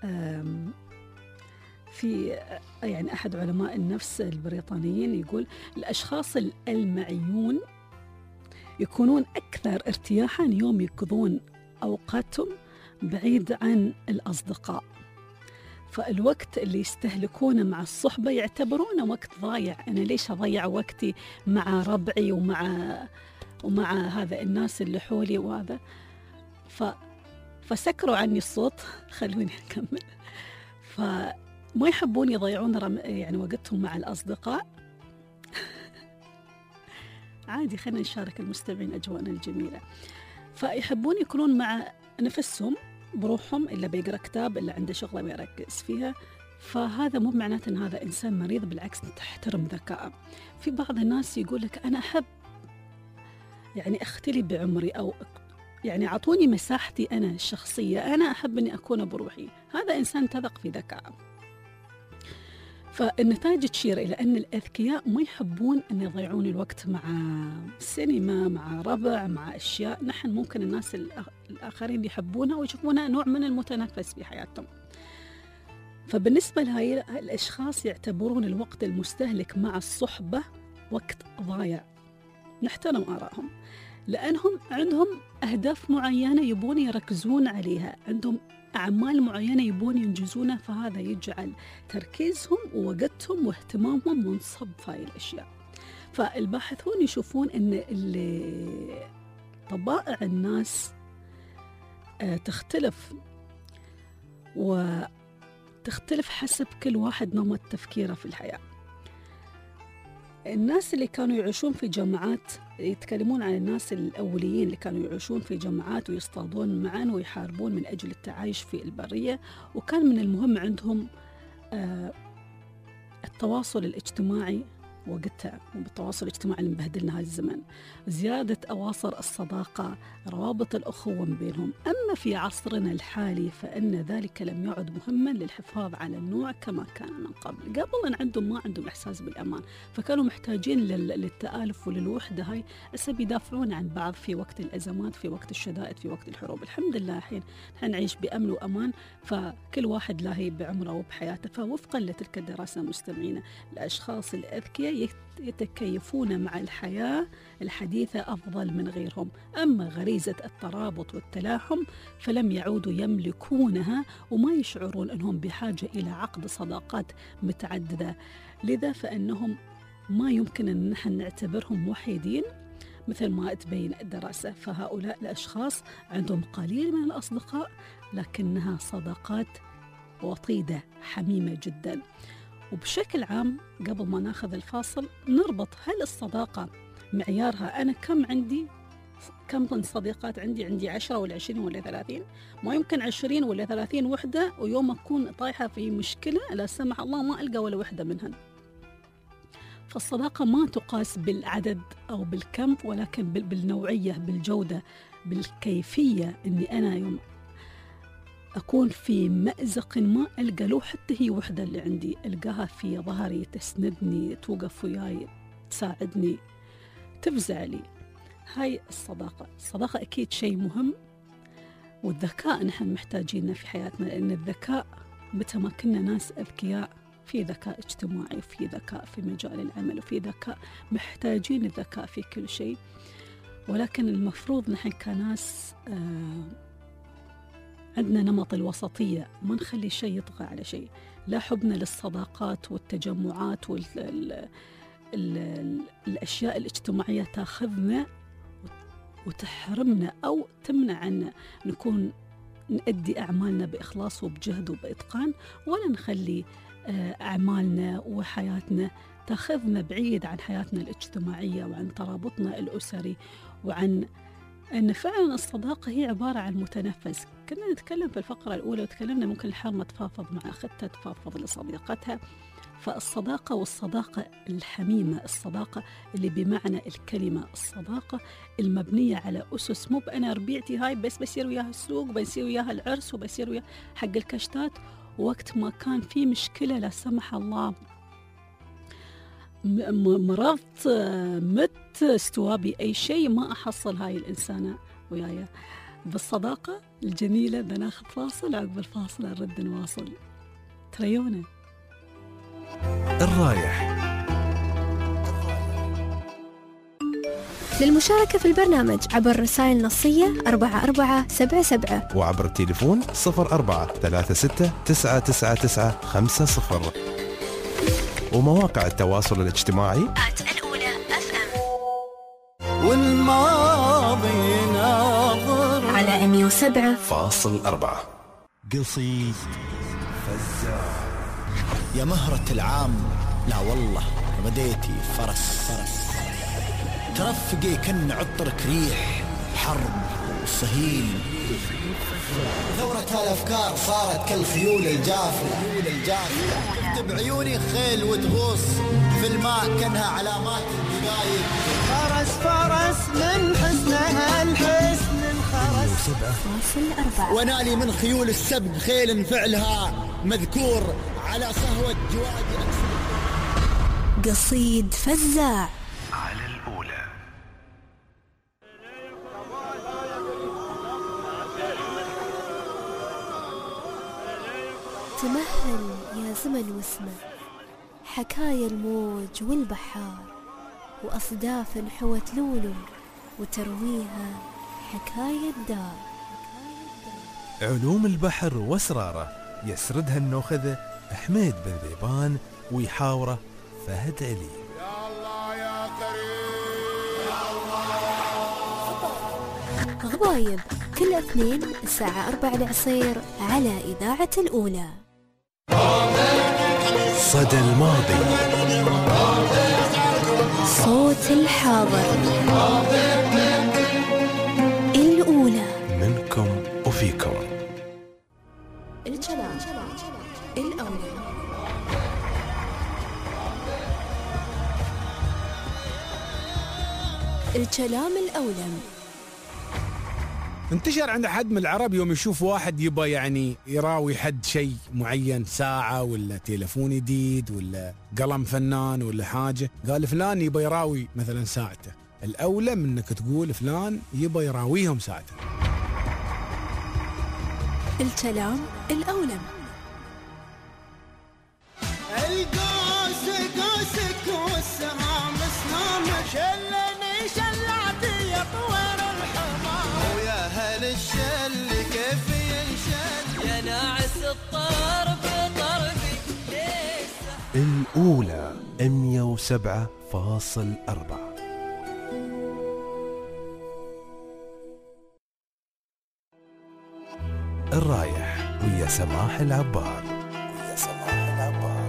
في يعني أحد علماء النفس البريطانيين يقول الأشخاص الألمعيون يكونون أكثر ارتياحاً يوم يقضون أوقاتهم بعيد عن الأصدقاء، فالوقت اللي يستهلكونه مع الصحبة يعتبرونه وقت ضايع. أنا ليش أضيع وقتي مع ربعي ومع ومع هذا الناس اللي حولي وهذا. ف فسكروا عني الصوت، خلوني أكمل. فما يحبون يضيعون رم... يعني وقتهم مع الأصدقاء. عادي، خلينا نشارك المستمعين أجواءنا الجميلة. فيحبون يكونون مع نفسهم بروحهم، إلا بيقرأ كتاب، إلا عنده شغلة بيركز فيها. فهذا مو معناته أن هذا إنسان مريض، بالعكس تحترم ذكاءه. في بعض الناس يقول لك أنا أحب يعني أختلي بعمري، أو يعني أعطوني مساحتي أنا الشخصية، أنا أحب أني أكون بروحي. هذا إنسان تثق في ذكائه. فالنتائج تشير إلى أن الأذكياء ما يحبون أن يضيعون الوقت مع سينما، مع ربع، مع أشياء نحن ممكن الناس الآخرين يحبونها ويشوفونها نوع من المتنفس في حياتهم. فبالنسبة لهاي الأشخاص يعتبرون الوقت المستهلك مع الصحبة وقت ضايع. نحترم آرائهم، لأنهم عندهم أهداف معينة يبون يركزون عليها، عندهم أعمال معينة يبون ينجزونها، فهذا يجعل تركيزهم ووقتهم واهتمامهم منصب في هاي الأشياء. فالباحثون يشوفون أن طبائع الناس تختلف، وتختلف حسب كل واحد نمط تفكيره في الحياة. الناس اللي كانوا يعيشون في جماعات، يتكلمون عن الناس الأوليين اللي كانوا يعيشون في جماعات ويصطادون معا ويحاربون من أجل التعايش في البرية، وكان من المهم عندهم آه التواصل الاجتماعي وقتها، وبالتواصل الاجتماعي اللي مبهدلنا هذا الزمن، زيادة أواصر الصداقة، روابط الأخوة بينهم. أما في عصرنا الحالي فإن ذلك لم يعد مهما للحفاظ على النوع كما كان من قبل. قبل أن عندهم ما عندهم إحساس بالأمان، فكانوا محتاجين للتآلف وللوحدة هاي، هسه بيدافعون عن بعض في وقت الأزمات، في وقت الشدائد، في وقت الحروب. الحمد لله الحين نحن نعيش بأمن وأمان، فكل واحد لاهي بعمره وبحياته. فوفقا لتلك الدراسة مستمعين، الأشخاص الأذكياء يتكيفون مع الحياة الحديثة أفضل من غيرهم. أما غريزة الترابط والتلاحم فلم يعودوا يملكونها، وما يشعرون أنهم بحاجة إلى عقد صداقات متعددة. لذا فإنهم ما يمكن أن نحن نعتبرهم وحيدين مثل ما تبين الدراسة. فهؤلاء الأشخاص عندهم قليل من الأصدقاء، لكنها صداقات وطيدة حميمة جدا. وبشكل عام قبل ما ناخذ الفاصل نربط، هل الصداقة معيارها أنا كم عندي، كم من صديقات عندي؟ عندي عشرة ولا عشرين ولا ثلاثين؟ ما يمكن عشرين ولا ثلاثين وحدة ويوم أكون طايحة في مشكلة لا سمح الله ما ألقى ولا وحدة منهن. فالصداقة ما تقاس بالعدد أو بالكم، ولكن بالنوعية، بالجودة، بالكيفية. أني أنا يوم أكون في مأزق ما ألقى له حتى هي وحدة اللي عندي، ألقاها في ظهري، تسندني، توقف وياي، تساعدني، تفزع لي. هاي الصداقة. الصداقة أكيد شيء مهم، والذكاء نحن محتاجينه في حياتنا، لأن الذكاء متى ما كنا ناس أذكياء، في ذكاء اجتماعي، وفي ذكاء في مجال العمل، وفي ذكاء، محتاجين الذكاء في كل شيء. ولكن المفروض نحن كناس آه عندنا نمط الوسطية، ما نخلي شيء يطغى على شيء. لا حبنا للصداقات والتجمعات والأشياء الاجتماعية تاخذنا وتحرمنا أو تمنع عنا نكون نؤدي أعمالنا بإخلاص وبجهد وبإتقان، ولا نخلي أعمالنا وحياتنا تاخذنا بعيد عن حياتنا الاجتماعية وعن ترابطنا الأسري، وعن أن فعلا الصداقة هي عبارة عن متنفس. كنا نتكلم في الفقرة الأولى وتكلمنا ممكن الحرمة تفضفض مع أختها، تفضفض لصديقتها. فالصداقة والصداقة الحميمة، الصداقة اللي بمعنى الكلمة، الصداقة المبنية على أسس، مو بأنا ربيعتي هاي بس بسير وياها السوق وبسير وياها العرس وبسير وياها حق الكشتات، وقت ما كان في مشكلة لا سمح الله مرضت مت استوابي أي شيء، ما أحصل هاي الإنسانة وياي. بالصداقة الجميلة بناخذ فاصل، عقب الفاصل نرد نواصل. تريونا الرايح. للمشاركة في البرنامج عبر رسائل نصية أربعة أربعة سبعة سبعة وعبر التليفون صفر أربعة ثلاثة ستة تسعة تسعة تسعة خمسة صفر، ومواقع التواصل الاجتماعي الأولى أف أم، والماضي ناظر على مية وسبعة فاصل أربعة. قصيد فزاع. يا مهرة العام، لا والله غديتي فرس فرس، ترفقي كن عطرك ريح حرب وصهيل. ثورة الأفكار صارت كالخيول الجافة، تكتب عيوني خيل وتغوص في الماء كأنها علامات الدقايق. فرس فرس من حسنها الحسن الخرس، ونالي من خيول السبق خيل فعلها مذكور على صهوة جواد. قصيد فزاع على الأولى. تمهل يا زمن واسمه، حكايا الموج والبحار، وأصداف حوت لولو وترويها حكاية الدار. علوم البحر واسراره يسردها النوخذة حميد بن ذيبان، ويحاوره فهد علي. يا الله يا كريم يا الله. غضايب كل اثنين الساعة أربعة العصير على إذاعة الأولى. صدى الماضي، صوت الحاضر، الأولى منكم وفيكم. الكلام الأولى. الكلام الأولى. انتشر عند حد من العرب يوم يشوف واحد يبى يعني يراوي حد شيء معين، ساعة ولا تليفون جديد ولا قلم فنان ولا حاجة، قال فلان يبى يراوي مثلا ساعته. الأولى من انك تقول فلان يبى يراويهم ساعته. الكلام الأولى. القوس قوسك والسهام سهامك، شلني شلعتي يا طوير الحمام، ويا هل الشل كيف ينشل، يا ناعس الطرب طربي ليس. الأولى مية وسبعة فاصل أربعة. الرايح ويا سماح العبار. ويا سماح العبار.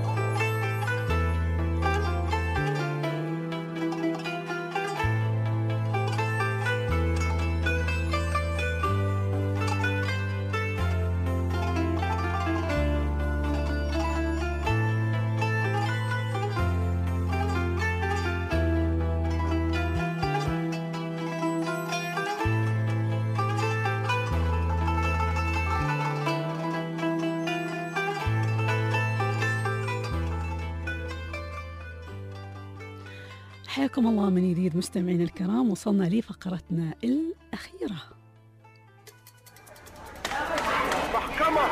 حياكم الله من جديد مستمعين الكرام، وصلنا لفقرتنا الأخيرة. محكمة.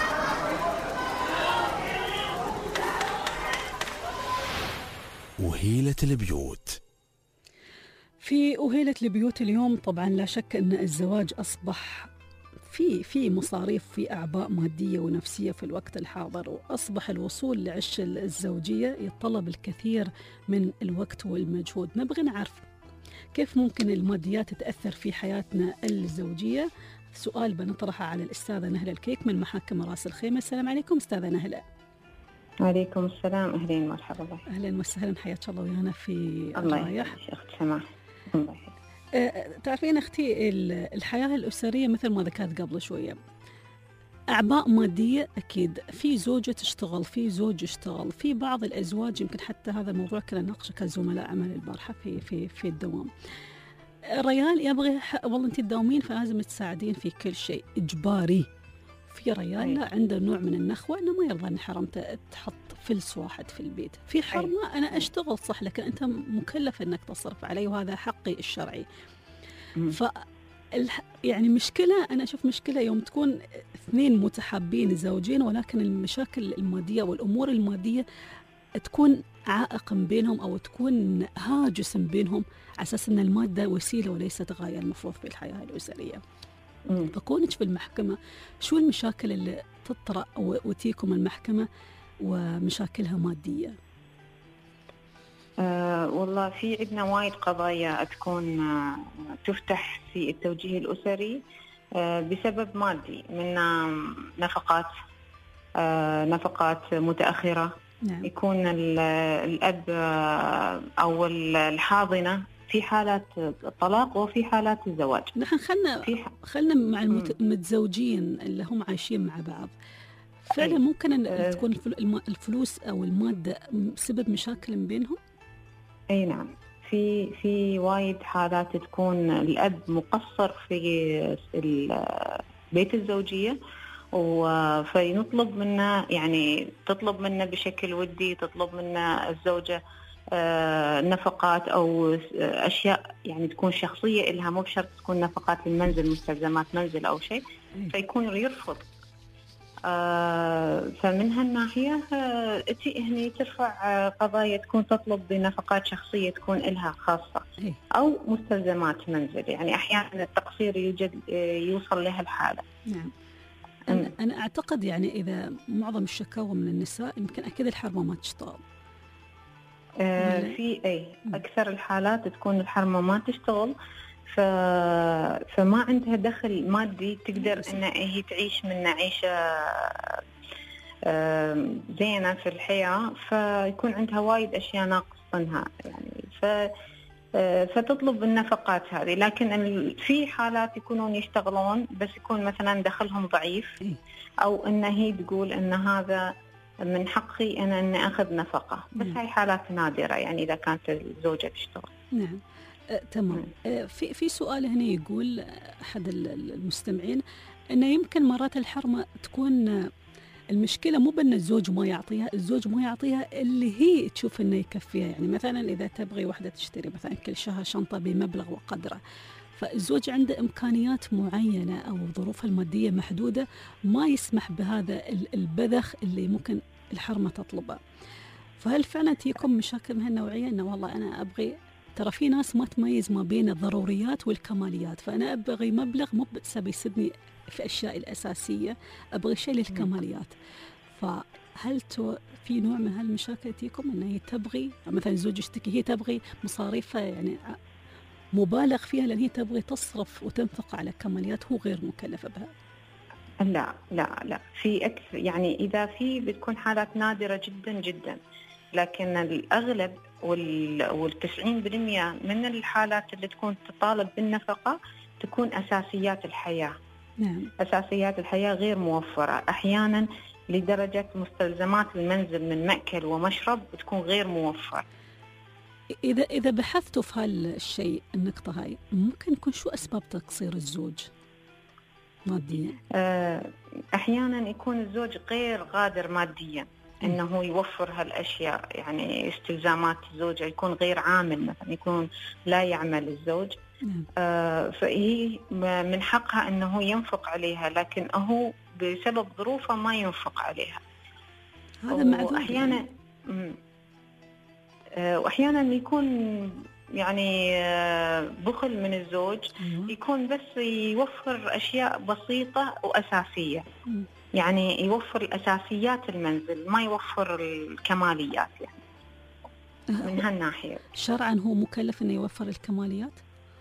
وهيلة البيوت. في وهيلة البيوت اليوم طبعا لا شك أن الزواج أصبح في في مصاريف، في أعباء مادية ونفسية في الوقت الحاضر، وأصبح الوصول لعش الزوجية يتطلب الكثير من الوقت والمجهود. نبغى نعرف كيف ممكن الماديات تأثر في حياتنا الزوجية؟ سؤال بنطرحه على الأستاذة نهلة الكيك من محاكم راس الخيمة. السلام عليكم أستاذة نهلة. وعليكم السلام، أهلين مرحبا بك. أهلا وسهلا، حياك الله ويانا في الله الرايح. يحييك أخت سماح. الله يحييك. أه تعرفين أختي الحياة الأسرية مثل ما ذكرت قبل شوية، أعباء مادية أكيد، في زوجة تشتغل، في زوج يشتغل، في بعض الأزواج يمكن حتى هذا الموضوع كنا نناقشه كزملاء عمل البارحة في في في الدوام. الريال يبغى والله أنت تداومين فلازم تساعدين في كل شيء إجباري. في ريال لا عنده نوع من النخوة إنه ما يرضى إن حرمته تحط فلس واحد في البيت. في حرمة أنا أشتغل صح لكن أنت مكلف إنك تصرف علي وهذا حقي الشرعي. ف يعني مشكلة، أنا أشوف مشكلة يوم تكون اثنين متحابين زوجين ولكن المشاكل المادية والأمور المادية تكون عائق بينهم أو تكون هاجس بينهم على أساس أن المادة وسيلة وليست غاية المفروض في الحياة الأسرية. فكونك في المحكمة شو المشاكل اللي تطرأ وتيكم المحكمة ومشاكلها مادية؟ أه والله في عندنا وايد قضايا تكون أه تفتح في التوجيه الأسري أه بسبب مادي، من نفقات أه نفقات متأخرة. نعم. يكون الأب أو الحاضنة في حالات الطلاق وفي حالات الزواج. نحن خلنا خلنا مع المتزوجين اللي هم عايشين مع بعض، فعلا ممكن أن أه تكون الفلوس أو المادة سبب مشاكل بينهم. أي نعم، في في وايد حالات تكون الأب مقصر في بيت الزوجية، وفينطلب منه يعني تطلب منه بشكل ودي، تطلب منه الزوجة نفقات أو أشياء يعني تكون شخصية إلها، مو بشرط تكون نفقات المنزل، مستلزمات منزل أو شيء، فيكون يرفض. آه فمن هالناحية آه تي هني ترفع قضايا تكون تطلب بنفقات شخصية تكون إلها خاصة أو مستلزمات منزل. يعني أحيانا التقصير يوجد يوصل لها الحالة. نعم. أنا, أنا أعتقد يعني إذا معظم الشكاوى من النساء يمكن أكيد الحرمة ما تشتغل. آه في أي أكثر الحالات تكون الحرمة ما تشتغل، ف... فما عندها دخل مادي تقدر إن هي تعيش من عيشة زينة في الحياة، فيكون عندها وايد أشياء ناقص منها يعني، ف... فتطلب النفقات هذه. لكن في حالات يكونون يشتغلون بس يكون مثلا دخلهم ضعيف، أو إن هي تقول إن هذا من حقي أنا أن أخذ نفقة، بس هاي حالات نادرة يعني إذا كانت الزوجة تشتغل. نعم. أه، تمام. أه، في في سؤال هنا يقول أحد المستمعين أنه يمكن مرات الحرمة تكون المشكلة مو بأن الزوج ما يعطيها، الزوج ما يعطيها اللي هي تشوف أنه يكفيها. يعني مثلا إذا تبغي واحدة تشتري مثلا كل شهر شنطة بمبلغ وقدره، فالزوج عنده إمكانيات معينة أو ظروفها المادية محدودة ما يسمح بهذا البذخ اللي ممكن الحرمة تطلبه. فهل فعلا تيكم مشاكل من هالنوعية أنه والله أنا أبغي، ترى في ناس ما تميز ما بين الضروريات والكماليات، فأنا أبغي مبلغ مو بس بيسدني في أشياء الأساسية، أبغي شيء للكماليات. فهل تو في نوع من هالمشاكل تيكم أنه هي تبغي مثلا الزوج يشتكي هي تبغي مصاريفها يعني مبالغ فيها لأن هي تبغي تصرف وتنفق على كماليات هو غير مكلفة بها؟ لا لا لا في أكثر يعني إذا في بتكون حالات نادرة جدا جدا، لكن الأغلب والتسعين بالمئة من الحالات اللي تكون تطالب بالنفقة تكون أساسيات الحياة. نعم. أساسيات الحياة غير موفرة، أحيانا لدرجة مستلزمات المنزل من مأكل ومشرب بتكون غير موفر. إذا إذا بحثتوا في هالشيء النقطة هاي ممكن يكون شو أسباب تقصير الزوج ماديا؟ أحيانا يكون الزوج غير قادر ماديا إنه يوفر هالأشياء، يعني استلزامات الزوجة يكون غير عامل، مثلا يكون لا يعمل الزوج. نعم. آه فهي من حقها إنه ينفق عليها، لكن هو بسبب ظروفه ما ينفق عليها. هذا معذور. أحيانا وأحيانا يكون يعني بخل من الزوج، يكون بس يوفر أشياء بسيطة وأساسية، يعني يوفر الأساسيات المنزل ما يوفر الكماليات يعني. من هالناحية. شرعا هو مكلف أنه يوفر الكماليات؟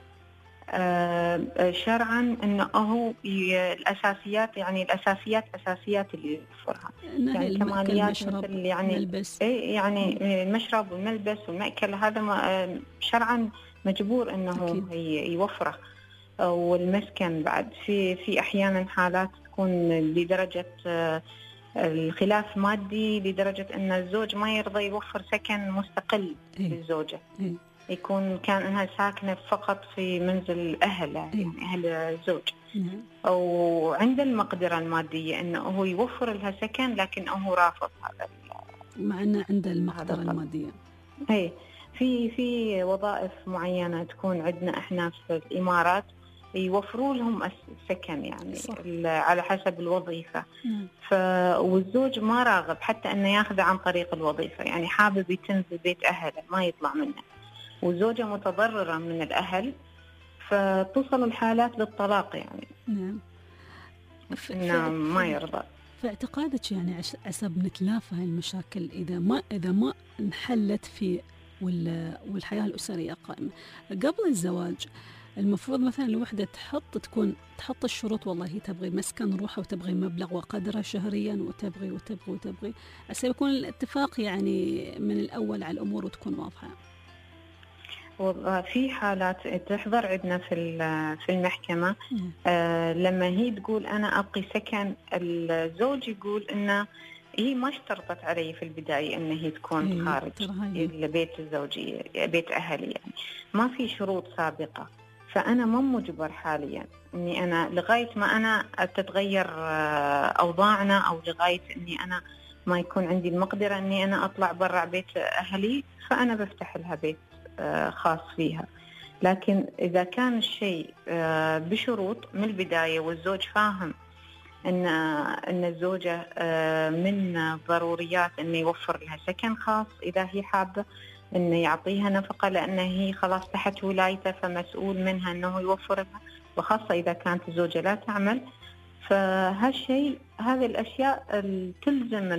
آه شرعا أنه هو الأساسيات، يعني الأساسيات أساسيات اللي يوفرها، يعني كماليات مثل يعني ملبس. يعني المشرب والملبس والمأكل، هذا شرعا مجبور أنه أكيد. يوفره، والمسكن بعد. في في أحيانا حالات تكون لدرجة الخلاف مادي لدرجة أن الزوج ما يرضى يوفر سكن مستقل إيه؟ للزوجة إيه؟ يكون كان أنها ساكنة فقط في منزل أهله إيه؟ يعني أهل الزوج إيه؟ أو عند المقدرة المادية أنه هو يوفر لها سكن، لكن هو رافض هذا، مع أنه عنده المقدرة المادية. إيه في في وظائف معينة تكون عندنا إحنا في الإمارات يوفروا لهم السكن، يعني على حسب الوظيفة. ف والزوج ما راغب حتى أنه ياخذ عن طريق الوظيفة، يعني حابب يتنزل بيت أهله ما يطلع منه، والزوجة متضررة من الأهل، فتصل الحالات للطلاق يعني. نعم. نعم ما يرضى. في اعتقادك يعني عسب نتلافى هالمشاكل إذا ما إذا ما انحلت في والحياة الأسرية قائمة قبل الزواج، المفروض مثلا الوحدة تحط تكون تحط الشروط، والله هي تبغي مسكن روحه وتبغي مبلغ وقدره شهريا وتبغي وتبغي وتبغي عشان يكون الاتفاق يعني من الأول على الأمور وتكون واضحة. في حالات تحضر عندنا في في المحكمة آه لما هي تقول أنا أبقي سكن، الزوج يقول إنه هي ما اشترطت علي في البداية إن هي تكون أيه خارج البيت الزوجية بيت أهلي، يعني ما في شروط سابقة، فأنا ما مجبر حاليا إني أنا لغاية ما أنا تتغير أوضاعنا، أو لغاية إني أنا ما يكون عندي المقدرة إني أنا أطلع برا بيت أهلي، فأنا بفتح لها بيت خاص فيها. لكن إذا كان الشيء بشروط من البداية والزوج فاهم إن إن الزوجة من ضروريات إنه يوفر لها سكن خاص، إذا هي حابة إنه يعطيها نفقة لأن هي خلاص تحت ولايته فمسؤول منها إنه يوفر لها، وخاصة إذا كانت الزوجة لا تعمل، فهالشيء هذه الأشياء تلزم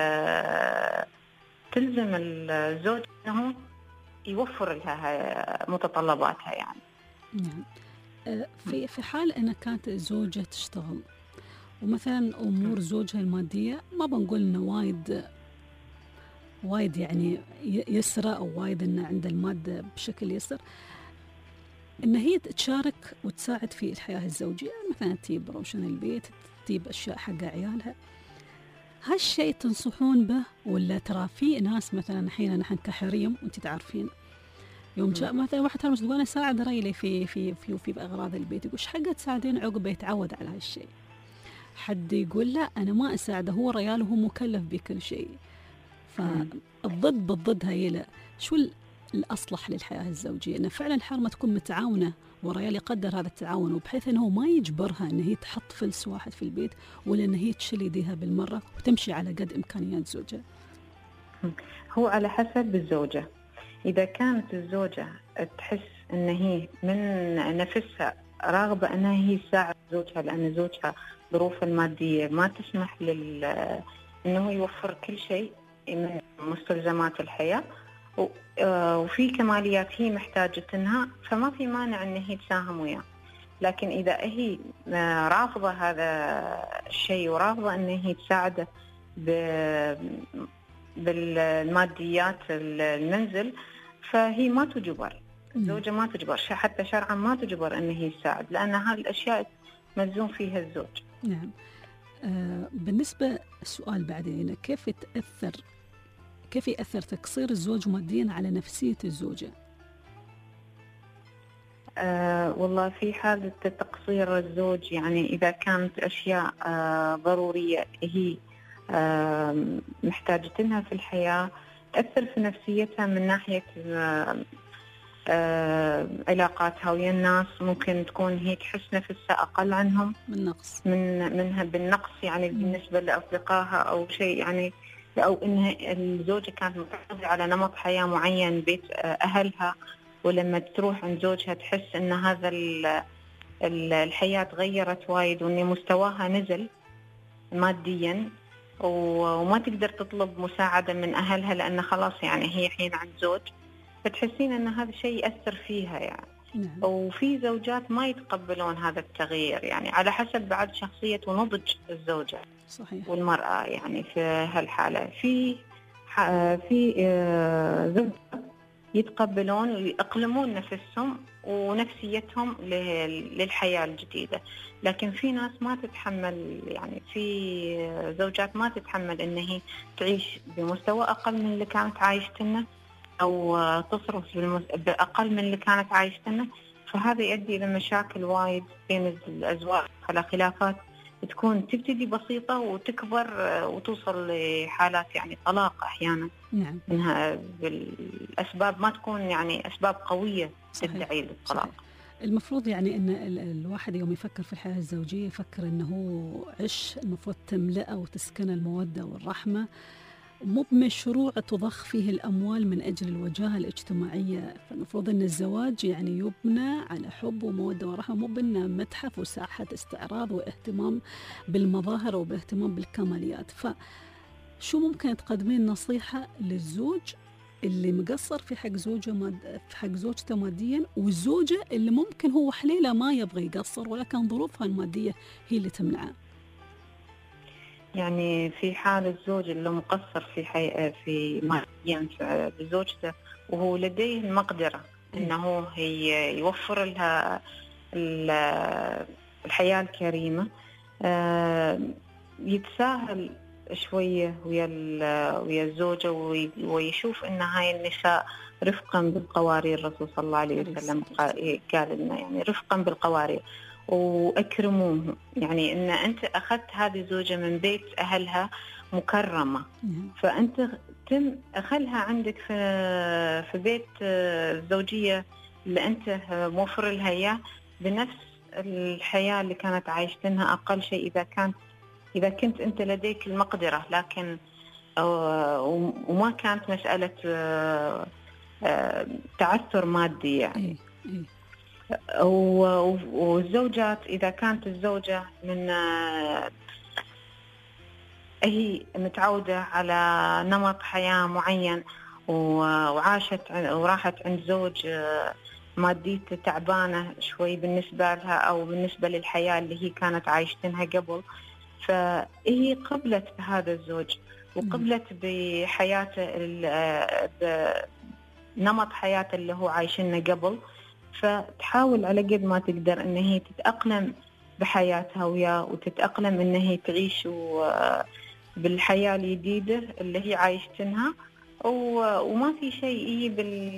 تلزم الزوج إنه يوفر لها متطلباتها يعني. نعم. في في حال أن كانت الزوجة تشتغل ومثلا أمور زوجها المادية ما بنقول إنه وايد وايد يعني يسرى أو وايد إنه عند المادة بشكل يسر، إن هي تشارك وتساعد في الحياة الزوجية، مثلا تجيب روشن البيت، تجيب أشياء حق عيالها، هالشيء تنصحون به ولا ترى في ناس مثلا الحين نحن كحريم وأنت تعرفين يوم جاء مثلا واحد ترى تقول أنا ساعد ريلي في في في في بأغراض البيت، يقول إيش حقه تساعدين عقبه يتعود على هالشيء. حد يقول لا أنا ما أساعده، هو ريال وهو مكلف بكل شيء. فالضد بالضد هاي لا، شو الأصلح للحياة الزوجية؟ إن فعلا الحرمة تكون متعاونة وريال يقدر هذا التعاون، وبحيث أنه ما يجبرها أن هي تحط فلس واحد في البيت، ولا أن هي تشيل يديها بالمرة وتمشي على قد إمكانيات زوجها. هو على حسب الزوجة. إذا كانت الزوجة تحس أن هي من نفسها راغبة أنها هي تساعد زوجها، لأن زوجها ظروف المادية ما تسمح لل أنه يوفر كل شيء من مستلزمات الحياة، وفي كماليات هي محتاجتها، فما في مانع أن هي تساهم وياه. لكن إذا هي رافضة هذا الشيء ورافضة أن هي تساعده بالماديات المنزل، فهي ما تجبر، الزوجة ما تجبر، حتى شرعا ما تجبر أن هي تساعد، لأن هذه الأشياء ملزوم فيها الزوج. نعم. آه بالنسبة السؤال بعدين، كيف تأثر كيف يأثر تقصير الزوج ماديا على نفسية الزوجة؟ آه والله في حالة تقصير الزوج، يعني إذا كانت أشياء آه ضرورية هي آه محتاجتها في الحياة، تأثر في نفسيتها من ناحية آه آه علاقاتها ويا الناس، ممكن تكون هي تحس نفسها أقل عنهم، بالنقص من منها بالنقص يعني م. بالنسبة لأصدقائها أو شيء، يعني أو إنها الزوجة كانت متعودة على نمط حياة معين بيت أهلها، ولما تروح عند زوجها تحس إن هذا الحياة تغيرت وايد، وإن مستواها نزل ماديا، وما تقدر تطلب مساعدة من أهلها لأن خلاص يعني هي حين عند زوج، فتحسين أن هذا الشيء يأثر فيها يعني. نعم. وفي زوجات ما يتقبلون هذا التغيير، يعني على حسب بعد شخصية ونضج الزوجة. صحيح. والمرأة يعني في هالحالة في في زوجات يتقبلون ويأقلمون نفسهم ونفسيتهم للحياة الجديدة، لكن في ناس ما تتحمل، يعني في زوجات ما تتحمل إن هي تعيش بمستوى أقل من اللي كانت عايشتنا أو تصرف بأقل من اللي كانت عايشتنا، فهذا يؤدي إلى مشاكل وايد بين الأزواج، على خلافات تكون تبتدي بسيطة وتكبر وتوصل لحالات يعني طلاق أحيانا. نعم. منها بالأسباب ما تكون يعني أسباب قوية تدعي للطلاق. المفروض يعني أن الواحد يوم يفكر في الحياة الزوجية يفكر أنه عش المفروض تملأه وتسكن المودة والرحمة، مو بمشروع تضخ فيه الأموال من أجل الوجاهة الاجتماعية. فالمفروض أن الزواج يعني يبنى على حب ومودة ورحمة، مو بأنه متحف وساحة استعراض واهتمام بالمظاهر وباهتمام بالكماليات. فشو ممكن تقدمين نصيحة للزوج اللي مقصر في حق زوجه ماد... في حق زوجته ماديا، والزوجة اللي ممكن هو حليلة ما يبغى يقصر ولكن ظروفها المادية هي اللي تمنعه؟ يعني في حال الزوج اللي مقصر في حي... في ماديا بزوجته وهو لديه المقدرة إنه هي يوفر لها الحياة الكريمة، يتساهل شوية ويا ويا الزوجة ويشوف إن هاي النساء رفقا بالقوارير. الرسول صلى الله عليه وسلم قال لنا يعني رفقا بالقوارير وأكرموه، يعني إن أنت أخذت هذه الزوجة من بيت أهلها مكرمة، فأنت تم أخلها عندك في في بيت الزوجية اللي أنت موفر لها إياه بنفس الحياة اللي كانت عايشتنها، أقل شيء إذا كانت إذا كنت أنت لديك المقدرة، لكن وما كانت مسألة تعثر مادي يعني. والزوجات إذا كانت الزوجة من هي متعودة على نمط حياة معين وعاشت وراحت عند زوج ماديته تعبانة شوي بالنسبة لها أو بالنسبة للحياة اللي هي كانت عايشتنها قبل، فهي قبلت بهذا الزوج وقبلت بحياته بنمط حياته اللي هو عايشنا قبل، فتحاول على قد ما تقدر ان هي تتأقلم بحياتها وياه وتتأقلم ان هي تعيش بالحياة الجديدة اللي هي عايشتنها، وما في شيء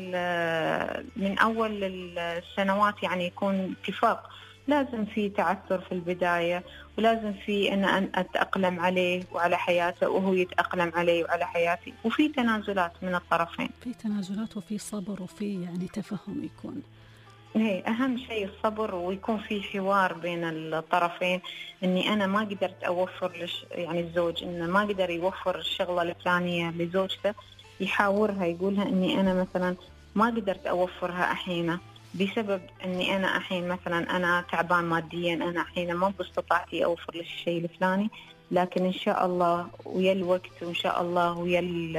من اول السنوات يعني يكون اتفاق، لازم في تعثر في البداية ولازم في ان أن اتأقلم عليه وعلى حياته وهو يتأقلم عليه وعلى حياتي، وفي تنازلات من الطرفين، في تنازلات وفي صبر وفي يعني تفهم يكون. هي أهم شيء الصبر، ويكون في حوار بين الطرفين، إني أنا ما قدرت أوفر لش يعني الزوج إنه ما قدر يوفر الشغلة الثانية لزوجته، يحاورها يقولها إني أنا مثلا ما قدرت أوفرها أحيانا بسبب إني أنا الحين مثلا أنا تعبان ماديا، أنا الحين ما باستطاعتي أوفر لش الشيء الفلاني، لكن إن شاء الله ويا الوقت وإن شاء الله ويا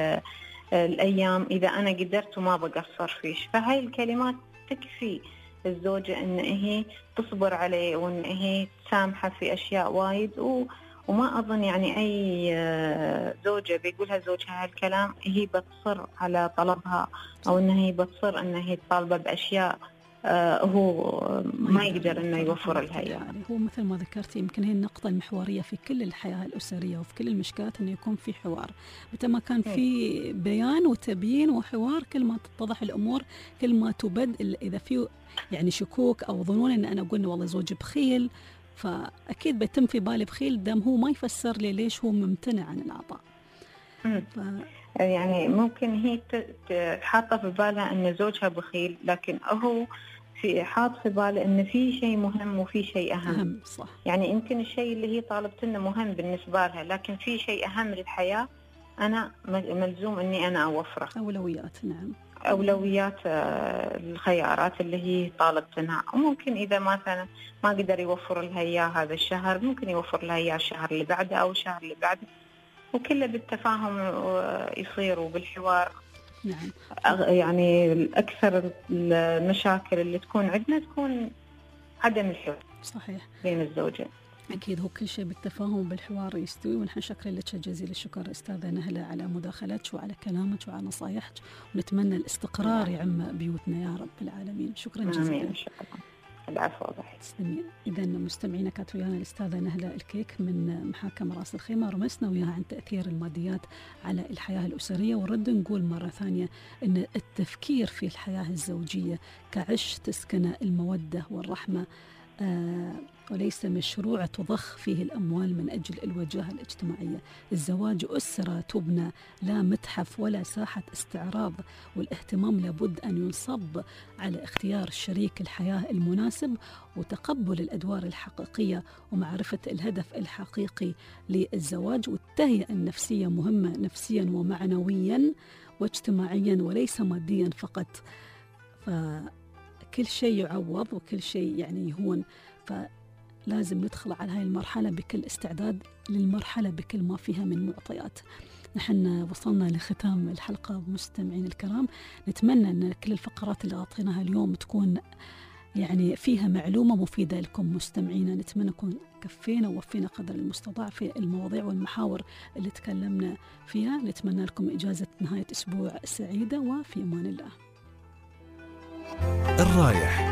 الأيام إذا أنا قدرت وما بقصر فيش. فهاي الكلمات تكفي الزوجة إن هي تصبر عليه وإن هي تسامحه في أشياء وايد، و... وما أظن يعني أي زوجة بيقولها زوجها هالكلام هي بتصر على طلبها أو إن هي بتصر إن هي تطالبه بأشياء هو ما يقدر إنه يوفر لها يعني. هو مثل ما ذكرت يمكن هي النقطة المحورية في كل الحياة الأسرية وفي كل المشكلات إنه يكون في حوار، متى ما كان في بيان وتبيين وحوار كل ما تتضح الأمور كل ما تبد. إذا في يعني شكوك أو ظنون إن أنا أقول والله زوجي بخيل، فأكيد بيتم في بالي بخيل دام هو ما يفسر لي ليش هو ممتنع عن العطاء. ف... يعني ممكن هي حاطة في بالها أن زوجها بخيل، لكن هو في حاط في باله أن في شيء مهم وفي شيء أهم. أهم صح. يعني يمكن الشيء اللي هي طالبتنه مهم بالنسبة لها، لكن في شيء أهم للحياة أنا ملزوم أني أنا أوفره. أولويات. نعم. أولويات الخيارات اللي هي طالبتنها، وممكن إذا مثلا ما قدر يوفر لها إياه هذا الشهر ممكن يوفر لها إياه الشهر اللي بعده أو الشهر اللي بعده، وكله بالتفاهم يصير وبالحوار. نعم. يعني أكثر المشاكل اللي تكون عندنا تكون عدم الحوار. صحيح. بين الزوجين. أكيد هو كل شيء بالتفاهم وبالحوار يستوي. ونحن شكرا لك جزيل الشكر أستاذة نهلة على مداخلتك وعلى كلامك وعلى نصايحك، ونتمنى الاستقرار يعم بيوتنا يا رب العالمين. شكرا جزيلا. آمين. شكرا. العفو. تسلمين. إذا مستمعينا كانت ويانا الأستاذة نهلة الكيك من محاكم راس الخيمة، رمسنا وياها عن تأثير الماديات على الحياة الأسرية، ونرد نقول مرة ثانية أن التفكير في الحياة الزوجية كعش تسكن المودة والرحمة، آه وليس مشروع تضخ فيه الأموال من أجل الوجاهة الاجتماعية. الزواج أسرة تبنى، لا متحف ولا ساحة استعراض، والاهتمام لابد أن ينصب على اختيار شريك الحياة المناسب وتقبل الأدوار الحقيقية ومعرفة الهدف الحقيقي للزواج. والتهيئة النفسية مهمة نفسيا ومعنويا واجتماعيا وليس ماديا فقط، فكل شيء يعوض وكل شيء يعني يهون، فلازم ندخل على هاي المرحلة بكل استعداد للمرحلة بكل ما فيها من معطيات. نحن وصلنا لختام الحلقة مستمعين الكرام، نتمنى أن كل الفقرات اللي غطيناها اليوم تكون يعني فيها معلومة مفيدة لكم مستمعينا. نتمنى نكون كفينا ووفينا قدر المستطاع في المواضيع والمحاور اللي تكلمنا فيها. نتمنى لكم إجازة نهاية أسبوع سعيدة وفي أمان الله. الرايح